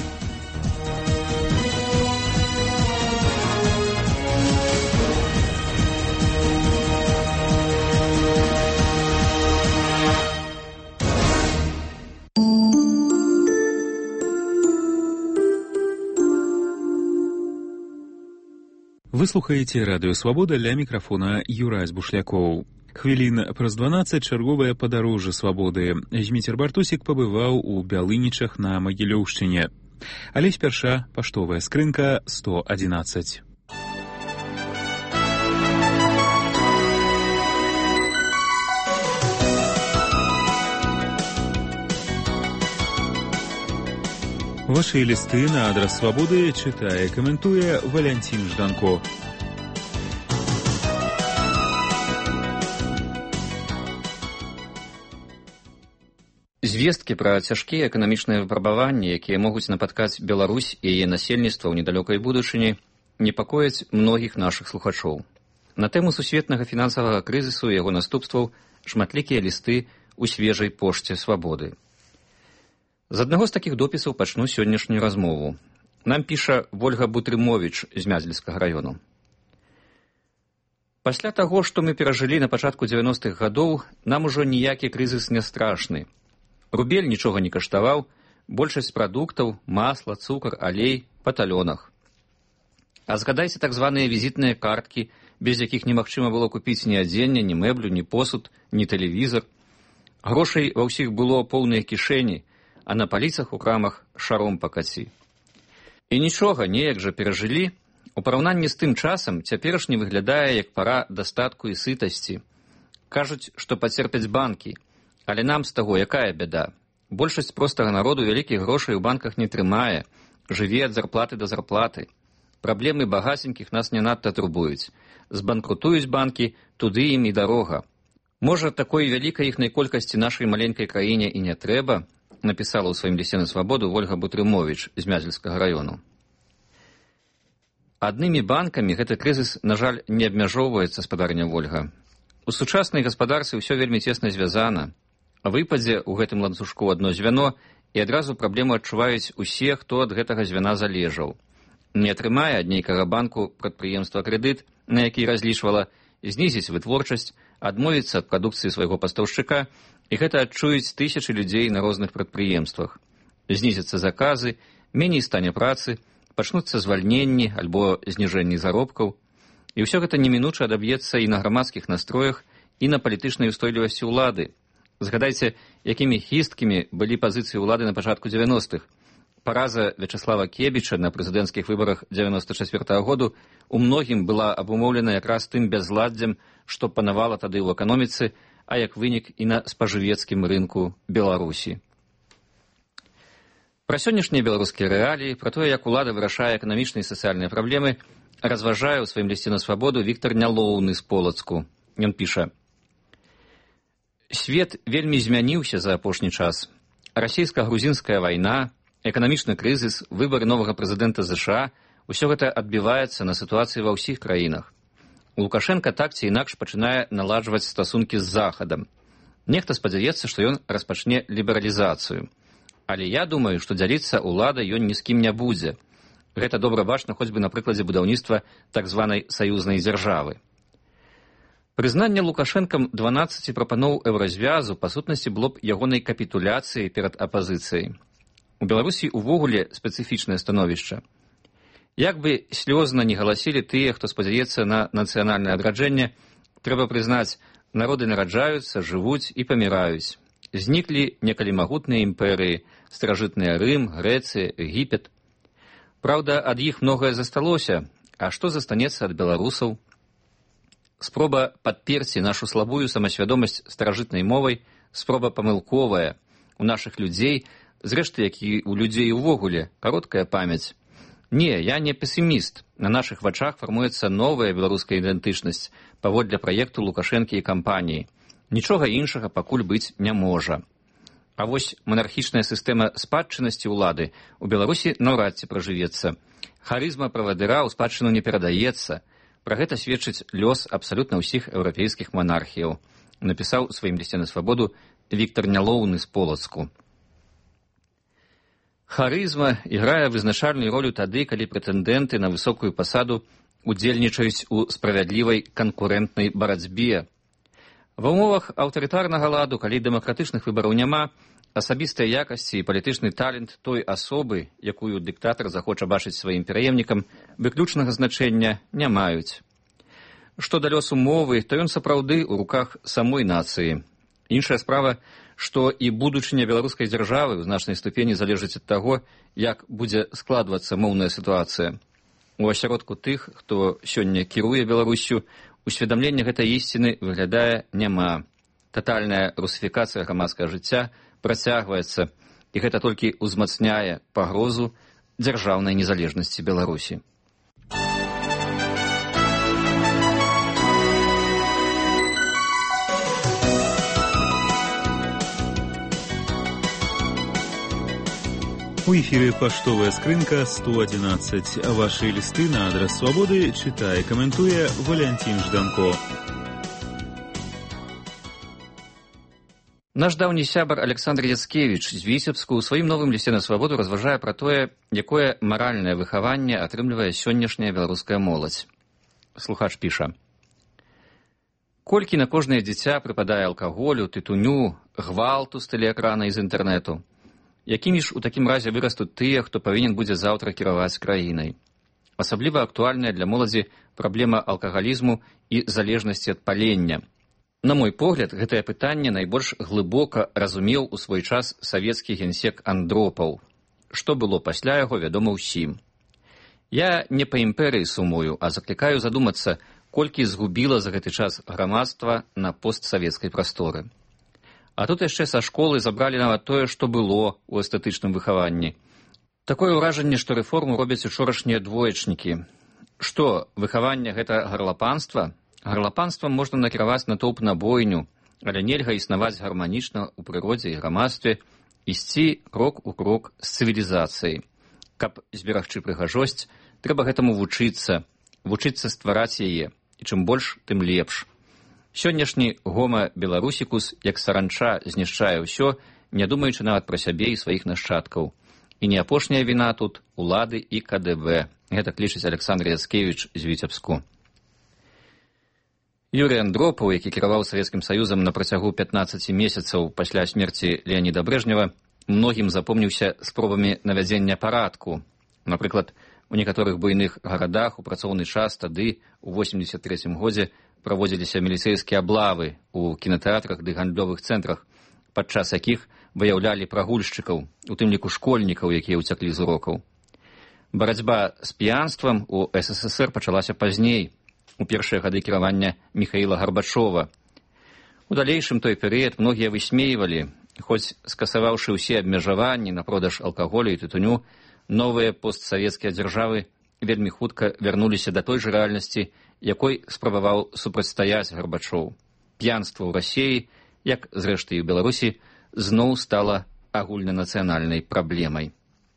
[SPEAKER 3] Вы слухаеце радыё «Свабода», ля мікрафона Юрай Бушлякоў. Хвілін праз 12 чарговае падарожжа свабоды. Зміцер Бартусік пабываў у Бялынічах на Магілёўшчыне. Але спярша паштовая скрынка 111. Ваши лісты на адрас свабоды чытае, каментуе Валянцін Жданко.
[SPEAKER 1] Звесткі пра цяжкія эканамічныя выпрабаванні, якія могуць напаткаць Беларусь і яе насельніцтва ў недалёкай будучыні, непакояць многіх нашых слухачоў. На тэму сусветнага фінансавага крызісу і яго наступстваў шматлікія лісты ў свежай пошце свабоды. З аднаго з такіх допісаў пачну сённяшнюю размову. Нам піша Вольга Бутрымовіч з Мязлівскага раёну. Пасля таго, што мы перажылі на пачатку 90-х гадоў, нам ужо ніякі крызіс не страшны. Рубель нічога не каштаваў, большасць прадуктаў, масла, цукар, алей па талёнах. А згадайце так званыя візітныя карткі, без якіх немагчыма было купіць ні адзення, ні мэблю, ні посуд, ні тэлевізар. Грошай ва ўсіх было поўныя кішэні, а на паліцах у крамах шаром пакаці. І нічога, неяк жа перажылі. У параўнанні з тым часам цяперашні выглядае як пара дастатку і сытасці. Кажуць, што пацерпяць банкі, але нам з таго якая бяда? Большасць простага народу вялікіх грошай у банках не трымае, жыве ад зарплаты да зарплаты. Праблемы багаценькіх нас не надта турбуюць. Збанкрутуюць банкі, туды ім і дарога. Можа, такой вялікай іхнай колькасці нашай маленькай краіне і не трэба, напісала ў сваім лісце на свабоду Ольга Бутрымовіч з Мязельскага раёну. Аднымі банкамі гэты крызіс, на жаль, не абмяжоўваецца, спадарня Вольга. У сучаснай гаспадарцы ўсё вельмі цесна звязана. Выпадзе ў гэтым ланцужку адно звяно, і адразу праблему адчуваюць усе, хто ад гэтага звяна залежаў. Не атрымае ад нейкага банку прадпрыемства крэдыт, на які разлічвала, знізіць вытворчасць, адмовіцца ад прадукцыі свайго пастаўшчыка, і гэта адчуюць тысячы людзей на розных прадпрыемствах. Знізяцца заказы, меней стане працы, пачнуцца звальненні альбо зніжэнні заробкаў. І ўсё гэта немінуча адаб'ецца і на грамадскіх настроях, і на палітычнай устойлівасці ўлады. Згадайце, якімі хісткімі былі пазіцыі ўлады на пачатку 90-х. Параза Вячаслава Кебіча на прэзідэнцкіх выбарах 94-го году у многім была абумоўлена якраз тым бязладдзям, што панавала тады ў эканоміцы, а як вынік і на спажывецкім рынку Беларусі. Пра сённяшнія беларускія рэаліі, пра тое, як улада вырашае эканамічныя і сацыяльныя праблемы, разважае ў сваім лісце на свабоду Віктар Нялоўны з Полацку. Ён піша: «Свет вельмі змяніўся за апошні час. Расійска-грузінская вайна, эканамічны крызіс, выбары новага прэзідэнта ЗША – усё гэта адбіваецца на сітуацыі ва ўсіх краінах. Лукашенка так ці інакш пачынае наладжваць стасункі з Захадам. Нехта спадзяецца, што ён распачне лібералізацыю. Але я думаю, што дзяліцца ўладай ён ні з кім не будзе. Гэта добра бачна хоць бы на прыкладзе будаўніцтва так званай саюзнай дзяржавы. Прызнанне Лукашэнкам 12 прапаноў еўразвязу па сутнасці было б ягонай капітуляцыяй перад апазіцыяй. У Беларусі ўвогуле спецыфічнае становішча. Як бы слёзна не галасілі тыя, хто спадзяецца на нацыянальнае адраджэнне, трэба прызнаць, народы нараджаюцца, жывуць і паміраюць. Зніклі некалі магутныя імперыі, старажытныя Рым, Грэцыя, Егіпет. Праўда, ад іх многае засталося, а што застанецца ад беларусаў? Спроба падперці нашу слабую самасвядомасць старажытнай мовай, спроба памылковая. У нашых людзей, зрэшты, як і у людзей увогуле, кароткая памяць. Не, я не песіміст. На нашых вачах фармуецца новая беларуская ідэнтычнасць паводле праекту Лукашэнкі і кампаніі. Нічога іншага пакуль быць не можа. А вось манархічная сістэма спадчыннасці ўлады у Беларусі наўрад ці пражывецца. Харызма правадыра ў спадчыну не перадаецца. Пра гэта сведчыць лёс абсалютна ўсіх еўрапейскіх манархіяў, напісаў у сваім лісце на свабоду Віктар Нялоўны з Полацку. Харызма іграе вызначальную ролю тады, калі прэтэндэнты на высокую пасаду удзельнічаюць у справядлівай канкурэнтнай барацьбе. Ва ўмовах аўтарытарнага ладу, калі дэмакратычных выбараў няма, асабістыя якасці і палітычны талент той асобы, якую дыктатар захоча бачыць сваім пераемнікам, выключнага значэння не маюць. Што да лёсу мовы, то ён сапраўды ў руках самой нацыі. Іншая справа, што і будучыня беларускай дзяржавы ў значнай ступені залежыць ад таго, як будзе складвацца моўная сітуацыя. У асяродку тых, хто сёння кіруе Беларусю, усведамлення гэтай ісціны выглядае няма. Татальная русіфікацыя грамадскага жыцця працягваецца, і гэта толькі ўзмацняе пагрозу дзяржаўнай незалежнасці Беларусі.
[SPEAKER 3] У эфире «Поштовая скрынка» 111. Ваши листы на адрес «Свободы» читая и комментуя Валентин Жданко.
[SPEAKER 1] Наш даўні сябар Александр Яцкевіч з Віцебску ў сваім новым лісце на свабоду разважае пра тое, якое маральнае выхаванне атрымлівае сённяшняя беларуская моладзь. Слухач піша: «Колькі на кожнае дзіця прыпадае алкаголю, тытуню, гвалту з тэлеэкрана і з інтэрнэту? Якімі ж у такім разе вырастуць тыя, хто павінен будзе заўтра кіраваць краінай? Асабліва актуальная для моладзі праблема алкагалізму і залежнасці ад палення. На мой погляд, гэтае пытанне найбольш глыбока разумеў у свой час савецкі генсек Андропаў. Што было пасля яго, вядома ўсім. Я не па імперыі сумую, а заклікаю задумацца, колькі згубіла за гэты час грамадства на постсавецкай прасторы. А тут яшчэ са школы забралі нават тое, што было ў эстэтычным выхаванні. Такое ўражанне, што рэформу робяць учорашнія двоечнікі. Што, выхаванне гэта гарлапанства? Гарлапанствам можна накіраваць натоўп на бойню, але нельга існаваць гарманічна ў прыродзе і грамадстве, ісці крок у крок з цывілізацыяй. Каб зберагчы прыгажосць, трэба гэтаму вучыцца ствараць яе, і чым больш, тым лепш. Сённяшні гома беларусікус, як саранча, знішчае ўсё, не думаючы нават пра сябе і сваіх нашчадкаў. І не апошняя віна тут улады і КДБ. Гэта лічыць Александр Яцкевіч з Віцебску. Юрый Андропаў, які кіраваў Савецкім Саюзам на працягу 15 месяцаў пасля смерці Леаніда Брэжнева, многім запомніўся спробамі навядзення парадку. Напрыклад, у некаторых буйных гарадах у працоўны час тады, у 83-м годзе, праводзіліся міліцэйскія аблавы ў кінатэатрах ды гандлёвых цэнтрах, падчас якіх выяўлялі прагульшчыкаў, у тым ліку школьнікаў, якія ўцяклі з урокаў. Барацьба з п'янствам у СССР пачалася пазней, у першыя гады кіравання Міхаіла Гарбачова. У далейшым той перыяд многія высмейвалі, хоць скасаваўшы ўсе абмежаванні на продаж алкаголю і тытуню, новыя постсавецкія дзяржавы вельмі хутка вярнуліся да той жа рэальнасці, якой спрабаваў супрацьстаяць Гарбачоў. П'янства ў Расіі, як зрэшты і ў Беларусі, зноў стала агульнанацыянальнай праблемай.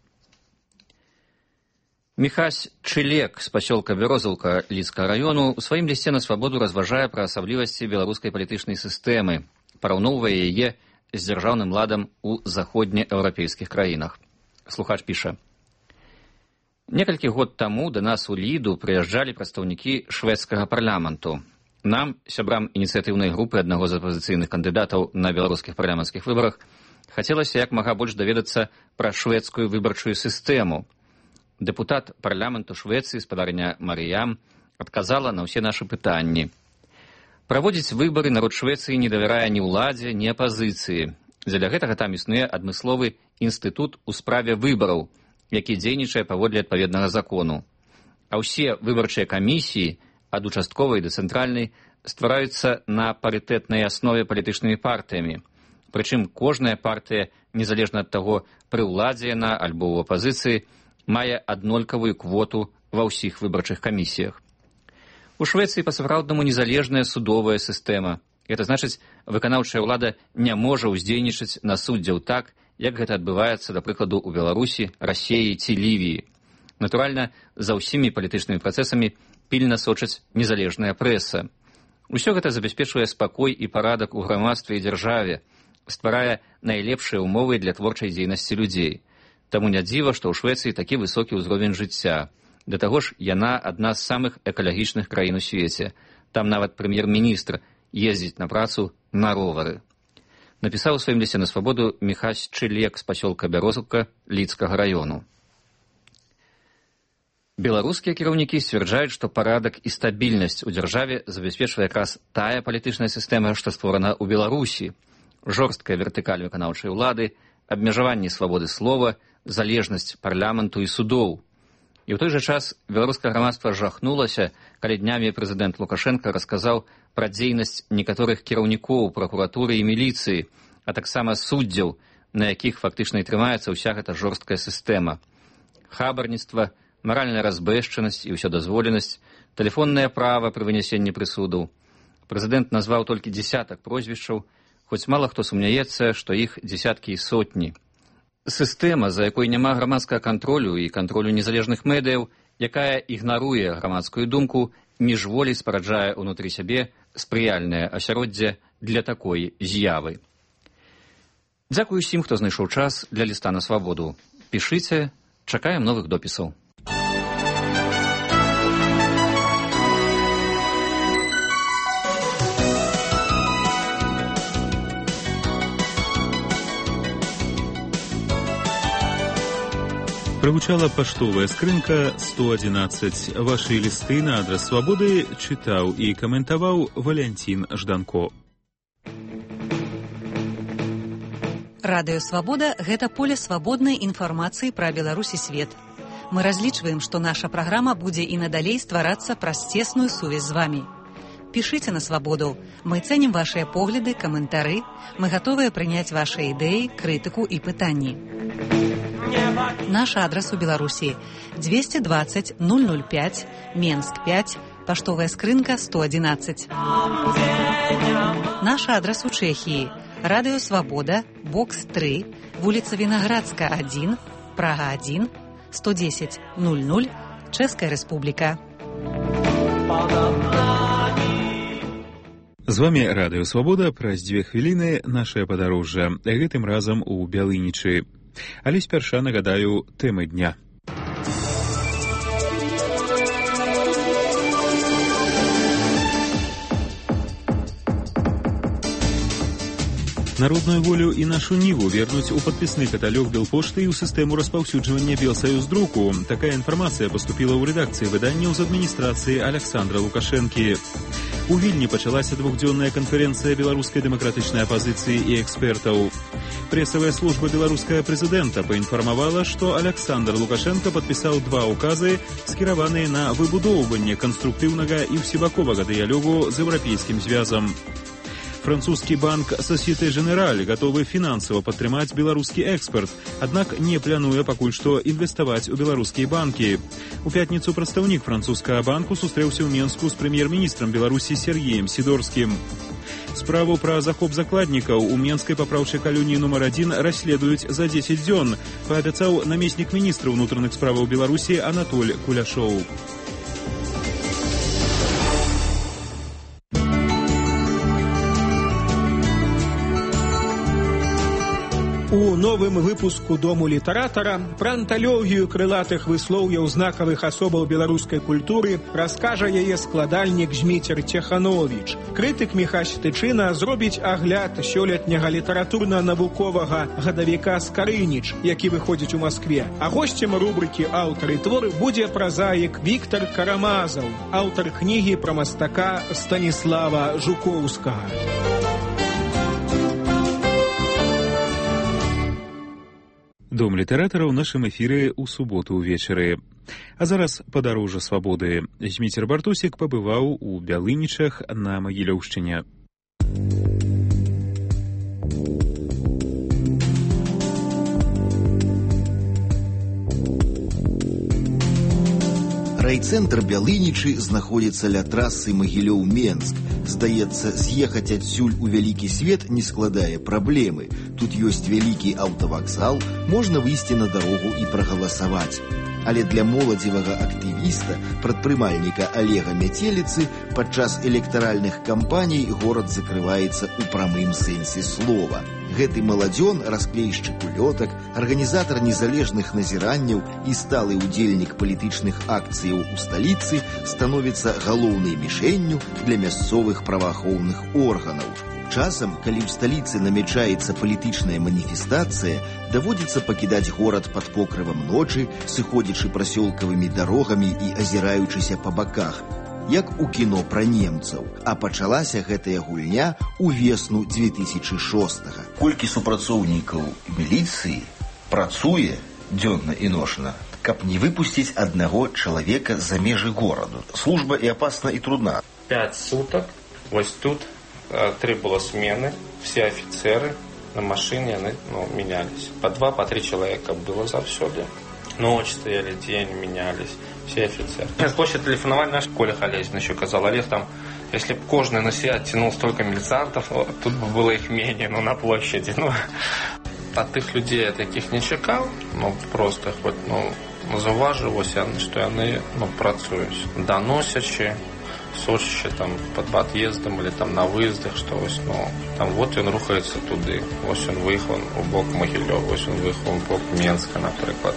[SPEAKER 1] Міхась Чылек з пасёлка Бярозаўка Лідскага раёну ў сваім лісце на свабоду разважае пра асаблівасці беларускай палітычнай сістэмы, параўноўвае яе з дзяржаўным ладам у заходнееўрапейскіх краінах. Слухач піша: некалькі год таму да нас у Ліду прыязджалі прадстаўнікі шведскага парламенту. Нам, сябрам ініцыятыўнай групы аднаго з апазіцыйных кандыдатаў на беларускіх парламенцкіх выбарах, хацелася як мага больш даведацца пра шведскую выбарчую сістэму. Дэпутат парламенту Швецыі, спадарня Марыям, адказала на ўсе нашы пытанні. Праводзіць выбары народ Швецыі не давярае ні ўладзе, ні апазіцыі. Дзеля гэтага там існуе адмысловы інстытут у справе выбараў, які дзейнічае паводле адпаведнага закону. А ўсе выбарчыя камісіі, ад участковай да цэнтральнай, ствараюцца на парытэтнай аснове палітычнымі партыямі. Прычым кожная партыя, незалежна ад таго, пры ўладзе яна альбо ў апазіцыі, мае аднолькавую квоту ва ўсіх выбарчых камісіях. У Швецыі па-сапраўднаму незалежная судовая сістэма. Гэта значыць, выканаўчая ўлада не можа ўздзейнічаць на суддзяў так, як гэта адбываецца, да прыкладу, у Беларусі, Расіі ці Лівіі. Натуральна, за ўсімі палітычнымі працэсамі пільна сочыць незалежная прэса. Усё гэта забяспечвае спакой і парадак у грамадстве і дзяржаве, стварае найлепшыя ўмовы для творчай дзейнасці людзей. Таму не дзіва, што ў Швецыі такі высокі ўзровень жыцця. Да таго ж, яна адна з самых экалагічных краін у свеце. Там нават прэм'ер-міністр ездзіць на працу на ровары. Напісаў у сваім лісце на свабоду Міхась Чылек з пасёлка Бярозаўка Лідскага раёну. Беларускія кіраўнікі сцвярджаюць, што парадак і стабільнасць у дзяржаве забяспечвае якраз тая палітычная сістэма, што створана ў Беларусі. Жорсткая вертыкаль выканаўчай улады, абмежаванне свабоды слова, залежнасць парламенту і судоў. І ў той жа час беларускае грамадства жахнулася, калі днямі прэзідэнт Лукашенка расказаў пра дзейнасць некаторых кіраўнікоў пракуратуры і міліцыі, а таксама суддзяў, на якіх фактычна і трымаецца ўся гэта жорсткая сістэма. Хабарніцтва, маральная разбэшчанасць і ўсёдазволенасць, тэлефоннае права пры вынясенні прысудаў. Прэзідэнт назваў толькі дзесятак прозвішчаў, хоць мала хто сумняецца, што іх дзесяткі і сотні. Сістэма, за якой няма грамадскага кантролю і кантролю незалежных медыяў, якая ігнаруе грамадскую думку, міжволі спараджае ўнутры сябе спрыяльнае асяроддзе для такой з'явы. Дзякую усім, хто знайшоў час для ліста на свабоду. Пішыце, чакаем новых допісаў.
[SPEAKER 3] Прагучала паштовая скрынка 111. Вашы лісты на адрас свабоды чытаў і каментаваў Валянцін Жданко.
[SPEAKER 13] Радыё Свабода – гэта поле свабоднай інфармацыі пра Беларусь і свет. Мы разлічваем, што наша праграма будзе і надалей стварацца праз цесную сувязь з вамі. Пішыце на свабоду. Мы цэнім вашыя погляды, каментары. Мы гатовыя прыняць вашыя ідэі, крытыку і пытанні. Наш адрас у Беларусі 220 005, Менск 5, паштовая скрынка 111. Наш адрас у Чэхіі. Радыё Свабода, бокс 3, вуліца Вінаградска 1, Прага 1, 110 00, Чэшская Рэспубліка.
[SPEAKER 3] З вами Радыё Свабода. Праз 2 хвіліны нашае падарожжа. Гэтым разам у Бялынічы. Але спярша нагадаю тэмы дня. Народную волю і нашу ніву вернуць у падпісны каталог Белпошты і ў сістэму распаўсюджвання Белсаюздруку. Такая інфармацыя паступіла ў рэдакцыі выданняў з адміністрацыі Александра Лукашэнкі. У Вільні пачалася двухдзённая канферэнцыя беларускай дэмакратычнай апазіцыі і экспертаў. Прэсавая служба беларускага прэзідэнта паінфармавала, што Александр Лукашенко падпісаў 2 указы, скіраваныя на выбудоўванне канструктыўнага і ўсебаковага дыялогу з еўрапейскім звязам. Французскі банк Société Générale гатовы фінансава падтрымаць беларускі экспарт, аднак не плануе пакуль што інвеставаць у беларускія банкі. У пятніцу прадстаўнік французскага банку сустрэўся ў Менску з прэм'ер-міністрам Беларусі Сергеем Сідорскім. Справу пра захоп закладнікаў у Менскай папраўчай калоніі нумар 1 расследуюць за 10 дзён, паабяцаў намеснік міністра ўнутраных справаў Беларусі Анатоль Куляшоў.
[SPEAKER 15] У новым выпуску «Дому літаратара» пра анталогію крылатых выслоўяў знакавых асобаў беларускай культуры раскажа яе складальнік Зміцер Цехановіч. Крытык Міхась Тычына зробіць агляд сёлетняга літаратурна-навуковага гадавіка «Скарыніч», які выходзіць у Маскве. А госцем рубрыкі «Аўтары творы» будзе празаік Віктар Карамазаў, аўтар кнігі пра мастака Станіслава Жукоўскага.
[SPEAKER 3] Дом літаратара ў нашым эфіры ў суботу ўвечары. А зараз падарожжа свабоды. Зміцер Бартусік пабываў у Бялынічах на Магілёўшчыне.
[SPEAKER 26] Райцэнтр Бялынічы знаходзіцца ля трасы Магілёў-Менск. Здаецца, з'ехаць адсюль у вялікі свет не складае праблемы. Тут ёсць вялікі аўтавакзал, можна выйсці на дарогу і прагаласаваць. Але для моладзевага актывіста, прадпрымальніка Олега Мяцеліцы, падчас электаральных кампаній горад закрываецца ў прамым сэнсе слова. Гэты маладзён, расклейшчык улётак, арганізатар незалежных назіранняў і сталы ўдзельнік палітычных акцыяў у сталіцы становіцца галоўнай мішэнню для мясцовых праваахоўных органаў. Часам, калі ў сталіцы намячаецца палітычная маніфестацыя, даводзіцца пакідаць горад пад покрывам ночы, сыходзячы прасёлкавымі дарогамі і азіраючыся па баках, як у кіно пра немцаў. А пачалася гэтая гульня ўвесну 2006-га. Колькі супрацоўнікаў міліцыі працуе дзённа і ночна, каб не выпусціць аднаго чалавека за межы гораду. Служба і апасна, і трудна.
[SPEAKER 16] 5 суток, вось тут 3 было смены, все офицеры на машине менялись. По 2, по 3 человека было завсёды. Ночь стояли, день менялись, все офицеры. Сейчас площадь телефоновали, наш Коля Халезин еще казал, Олег, там, если бы кожный на себя тянул столько милициантов, тут бы было их менее, на площади. От тих людей я таких не чекав, просто хоть, зауважувалося, що вони, працюють. Доносячи, сочище там под подъездом или там на выездах, что ось, там вот он рухается туди, ось он виїхав у бок Могилєва, ось он виїхав у бок Менська, наприклад.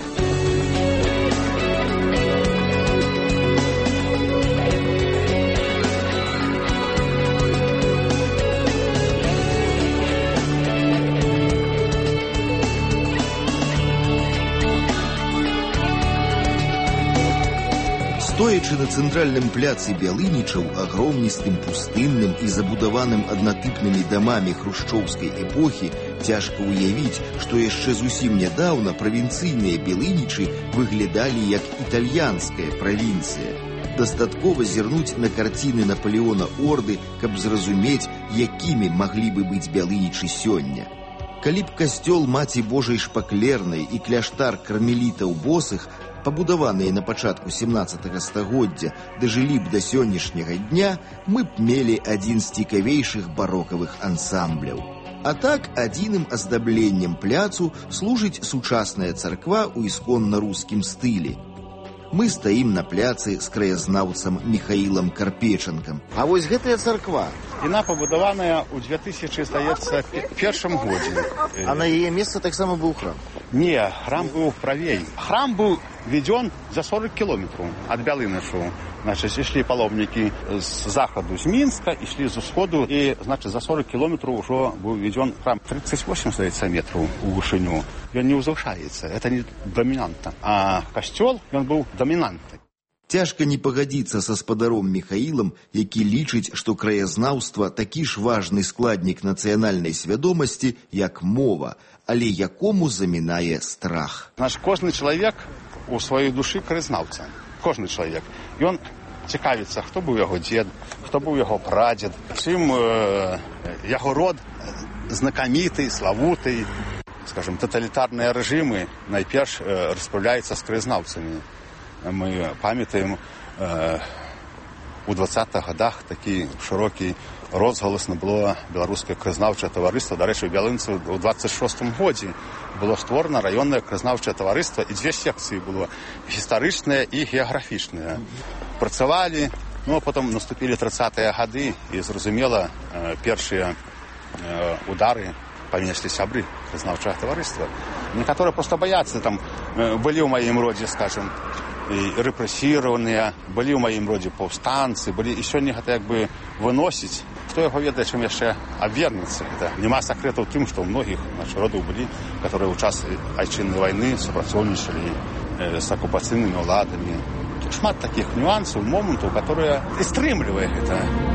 [SPEAKER 26] Стоячы на цэнтральным пляцы Бялынічаў, агромністым, пустынным і забудаваным аднатыпнымі дамамі хрушчоўскай эпохі, Цяжка ўявіць, што яшчэ зусім нядаўна правінцыйныя Белынічы выглядалі як італьянская правінцыя. Дастаткова зірнуць на карціны Наполеона Орды, каб зразумець, якімі маглі бы быць Бялынічы сёння. Калі б касцёл Маці Божай Шпаклернай і кляштар кармелітаў босых, пабудаваныя на пачатку 17 стагоддзя, дажылі б да сённяшняга дня, мы б мелі адзін з цікавейшых барокавых ансамбляў. А так, адзіным аздабленнем пляцу служыць сучасная царква ў ісконна-рускім стылі. Мы стаім на пляцы з краязнаўцам Міхаілам Карпечанкам.
[SPEAKER 17] А вось гэтая царква?
[SPEAKER 18] Яна пабудаваная ў 2000, здаецца, першым годзе.
[SPEAKER 17] А на яе месца таксама быў храм?
[SPEAKER 18] Не, храм быў правей. Храм быў введен за 40 километров от Бялынычу. Значит, шли паломники с заходу, с Минска, и шли с усходу, и, значит, за 40 километров уже был введен храм 38, здається, метров у вышыню. Он не возвышается, это не доминанта. А костел, он был доминантный.
[SPEAKER 26] Цяжка не пагадзіцца са спадаром Міхаілам, які лічыць, што краязнаўства такі ж важны складнік нацыянальнай свядомасці, як мова, але якому замінае страх.
[SPEAKER 18] Наш кожны чалавек у сваёй душы краязнаўца. Кожны чалавек. І ён цікавіцца, хто быў яго дзед, хто быў яго прадзед, чым яго род знакаміты, славуты. Скажем, тоталітарныя рэжымы найперш распраўляюцца з краязнаўцамі. Мы памятаем у 20-х годах такі шырокі розгалас было беларускае краязнаўчае таварыства. Дарэчы, у Бялынцы ў 26-м годзе было створана раённае краязнаўчае таварыства, і дзве секцыі было: гістарычныя і геаграфічныя. Працавалі, ну а потым наступілі 30-е гады, і зразумела, першыя удары панеслі сябры краязнаўчага таварыства. Некаторыя проста баяцца, там былі ў маім родзе, скажем, і рэпрэсіраваныя, былі ў маім родзе паўстанцы, былі, і сёння гэта як бы выносіць. Хто яго ведае, чым яшчэ абвернецца гэта. Няма сакрэтаў у тым, што ў многіх родаў былі, которые ў час айчыннай вайны супрацоўнічалі з акупацыйнымі ўладамі. Тут шмат такіх нюансаў, момантаў, которые і стрымлівае гэта.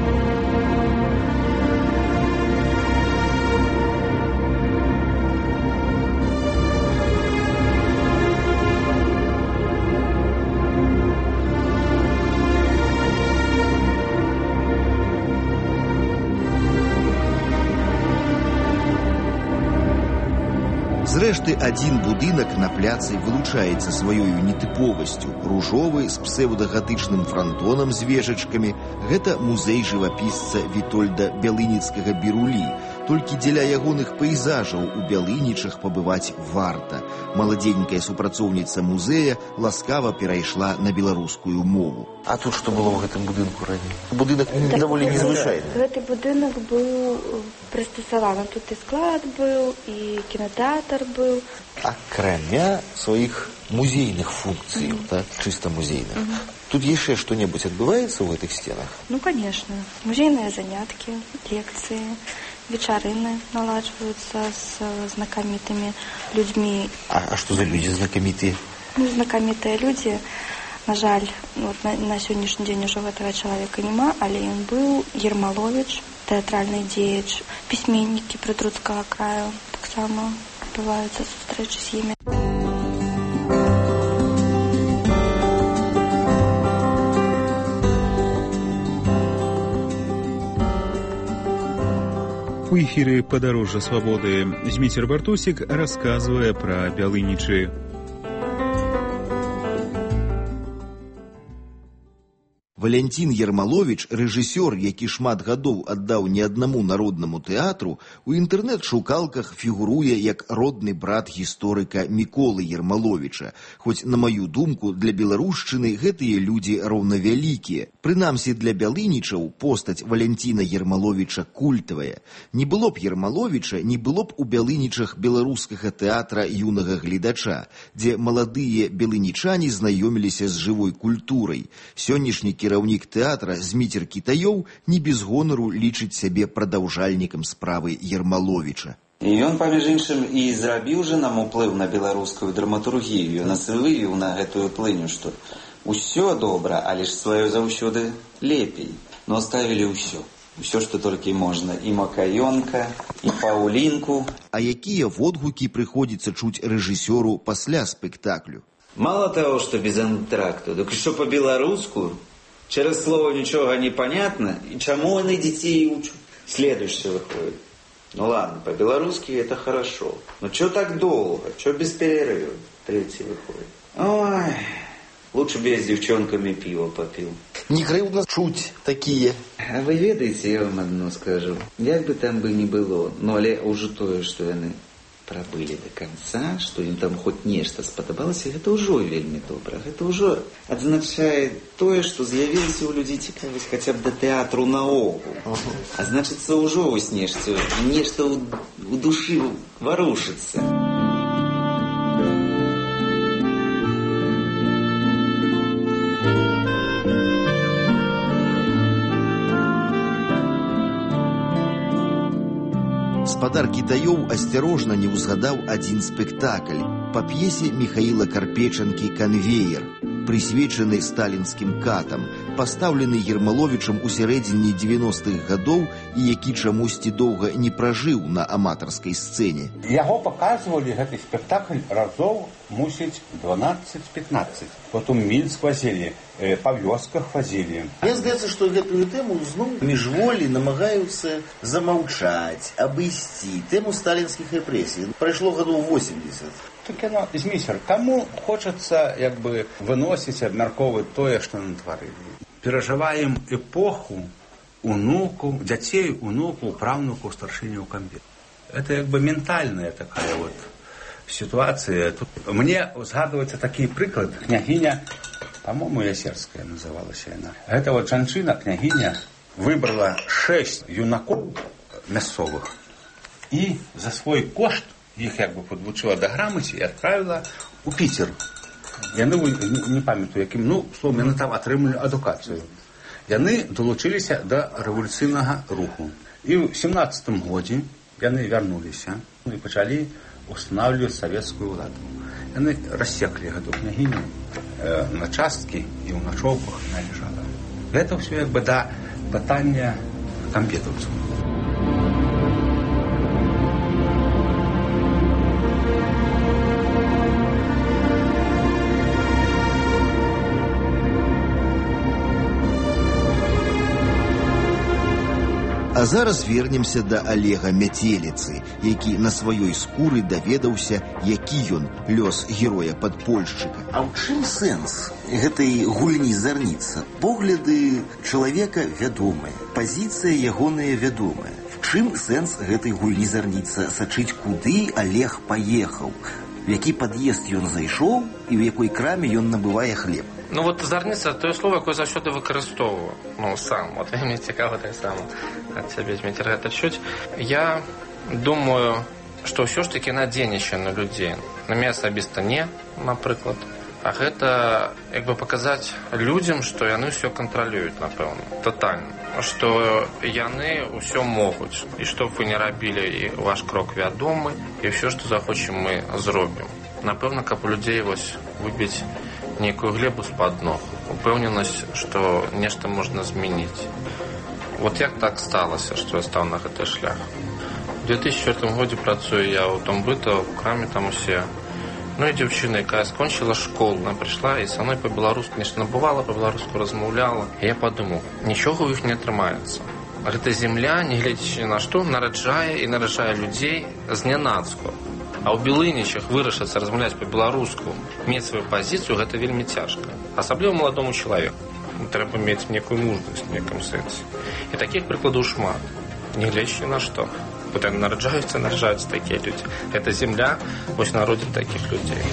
[SPEAKER 26] Зрэшты, адзін будынак на пляцы вылучаецца сваёю нетыповасцю. Ружовы з псеўдагатычным франтонам з вежачкамі. Гэта музей жывапісца Вітольда Бялыніцкага Бірулі. Толькі дзеля ягоных пейзажаў у Бялынічах пабываць варта. Маладзенькая супрацоўніца музея ласкава перайшла на беларускую мову.
[SPEAKER 17] А тут што было ў гэтым будынку раней? Будынак даволі незвычайны.
[SPEAKER 19] Гэты будынак быў прыстасаваны. Тут і склад быў, і кінотэатр быў.
[SPEAKER 17] Акрамя сваіх музейных функцый, так, чыста музейных. Тут яшчэ што-небудзь адбываецца ў гэтых сценах?
[SPEAKER 19] Ну, конечно. Музейныя заняткі, лекцыі, вечарыны наладжваюцца з знакамітымі людзьмі.
[SPEAKER 17] А што за людзі знакамітыя?
[SPEAKER 19] Ну, знакамітыя людзі. На жаль, вот на сённяшні дзень ужо гэтага чалавека няма, але ён быў Ермаловіч, тэатральны дзеяч, пісьменнікі прытруцкага краю. Таксама адбываюцца сустрэчы з імі.
[SPEAKER 3] У эфіры «Падарожжа свабоды» Зміцер Бартосік расказвае пра Бялынічы.
[SPEAKER 26] Валянцін Ермаловіч, рэжысёр, які шмат гадоў аддаў не аднаму народнаму тэатру, у інтэрнэт-шукалках фігуруе як родны брат гісторыка Міколы Ермаловіча. Хоць, на маю думку, для беларушчыны гэтыя людзі роўнавялікія. Прынамсі, для бялынічаў постаць Валянціна Ермаловіча культавая. Не было б Ермаловіча, не было б у Бялынічах беларускага тэатра юнага гледача, дзе маладыя белынічане знаёміліся з жывой культурай. Сённяшні кіраўнік тэатра Зміцер Кітаёў не без гонару лічыць сябе прадаўжальнікам справы Ермаловіча.
[SPEAKER 20] І ён, паміж іншым, і зрабіў жа нам уплыў на беларускую драматургію. Нас вывеў на гэтую плыню, што ўсё добра, але ж сваё заўсёды лепей. Но оставілі ўсё. Все, что только можно. И Макаёнка, и Паулинку.
[SPEAKER 26] А якія водгукі прыходзіцца чуць рэжысёру пасля спектаклю?
[SPEAKER 20] Мало того, что без антракту, так еще по-белоруску. Через слово ничего не понятно. И чему они детей учат? Следующее выходит. Ну ладно, по-белорусски это хорошо. Но что так долго? Что без перерыва? Третий выходит. Ой, лучше бы я с девчонками пиво попил.
[SPEAKER 26] Не крыўдна чуць такие.
[SPEAKER 20] А вы ведаете, я вам одно скажу. Як бы там бы ни было, но але уже тое, что яны пробыли до конца, что им там хоть нечто сподобалось, это уже вельми добра. Это уже означает тое, что з'явилася у людей цікавасць хотя бы до театру наогул. А значит, уже ось нечто у души ворушится.
[SPEAKER 26] Гаспадар Кітаёў асцярожна не ўзгадаў адзін спектакль па п'есе Міхаіла Карпечанкі «Канвеер», прысвечаны сталінскім катам, пастаўлены Ермаловічам у сярэдзіне 90-х гадоў і які чамусьці доўга не пражыў на аматарскай сцэне.
[SPEAKER 4] Яго паказвалі гэты спектакль разоў, мусіць, 12-15. Потом Мінск вазілі, па вёсках вазілі.
[SPEAKER 26] Мне здаецца, што гэтую тэму зноў міжволі намагаюцца замаўчаць, абысці тэму сталінскіх рэпрэсій. Прайшло гадоў 80.
[SPEAKER 4] Так яно зміцер. Каму хочацца як бы выносіць, абмяркоўваць тое, што натварылі. Перажываем эпоху унуку, дзяцей, унуку, праўнуку, старшыняў камбет. Это як бы ментальная такая вот ситуация. Тут мне згадваецца такі прыклад. Княгиня, по-моему, Ясерская называлася яна. Гэта вот жанчына, княгиня, выбрала 6 юнакоў мясцовых і за свой кошт іх як бы подвучила да грамаце і адправіла у Піцер. Яны, не памятаю якім, ну, словом, яны там атрымалі адукацыю. Яны далучыліся да рэвалюцыйнага руху. І ў 17-м годзе яны вярнуліся і пачалі устанавливать савецкую ўладу. Яны рассеклі гэту княгіню на часткі і ў начоўках яна лежала. Гэта ўсё як бы да пытання кампетаўцаў.
[SPEAKER 26] А зараз вернемся да Олега Мяцеліцы, які на сваёй скуры даведаўся, які ён лёс героя-падпольшчыка.
[SPEAKER 17] А ў чым сэнс гэтай гульні «Зарніца»? Погляды чалавека вядомыя, пазіцыя ягоная вядомая. В чым сэнс гэтай гульні «Зарніца»? Сачыць, куды Олег паехаў, в які пад'езд ён зайшоў і ў якой краме ён набывае хлеб.
[SPEAKER 16] Ну вот «Зарніца» – тое слово, якое заўсёды выкарыстоўваю. Ну, сам. Вот мне цікава так само ад цябе, Зміцер, гэта чуць. Я думаю, што ўсё ж такі надзейнічае на людзей. На мяне асабіста не, напрыклад. А гэта як бы паказаць людзям, што яны ўсё кантралююць, напэўна, тотальна. Што яны ўсё могуць. І што б вы не рабілі, і ваш крок вядомы, і ўсё, што захочам, мы зробім. Напэўна, каб у людзей вось выбіць некую глебу з-пад ног, упэўненасць, што нешта можна змяніць. Вот як так сталася, што я стаў на гэты шлях. У 2004 годзе працую я ў Домбыта, у краме там усе. Ну і дзяўчына, якая скончыла школу, она прыйшла і са мной па-беларуску нешта набывала, па-беларуску размаўляла. І я падумаў, нічога ў іх не атрымаецца. Гэта земля, не глядзячы на што, нараджае і нараджае людзей знянацку. А ў Белынічах вырашыцца размаўляць па-беларуску, мець сваю пазіцыю, гэта вельмі цяжка. Асабліва маладому чалавеку. Трэба мець некую мужнасць в некім сэнсе. І такіх прыкладаў шмат. Не глядзячы на што. Вот яны нараджаюцца такія людзі. Гэта земля, вось народзіць такіх людзей.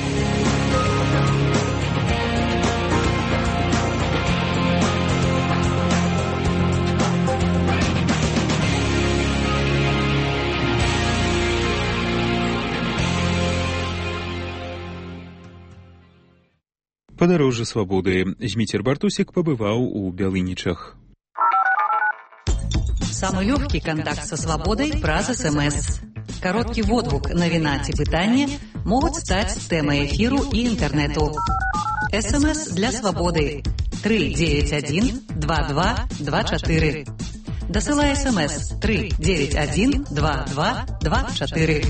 [SPEAKER 3] Падарожжа свабоды. Зміцер Бартусік пабываў у Бялынічах.
[SPEAKER 13] Самый легкий контакт со свободой праз СМС. Короткий водгук, навіна ці пытанне могуць стаць тэмай эфіру і інтэрнэту. СМС для свободы 391 22 24. Дасылай смс 391 2224.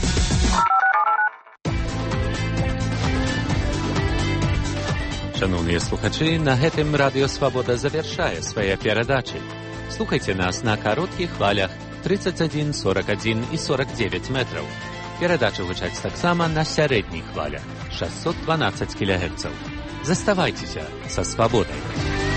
[SPEAKER 14] Шановныя слухачы, на гэтым Радыё Свабода завяршае свае перадачы. Слухайце нас на кароткіх хвалях 31, 41 і 49 метраў. Перадачы гучаць таксама на сярэдніх хвалях 612 кГц. Заставайцеся са Свабодай.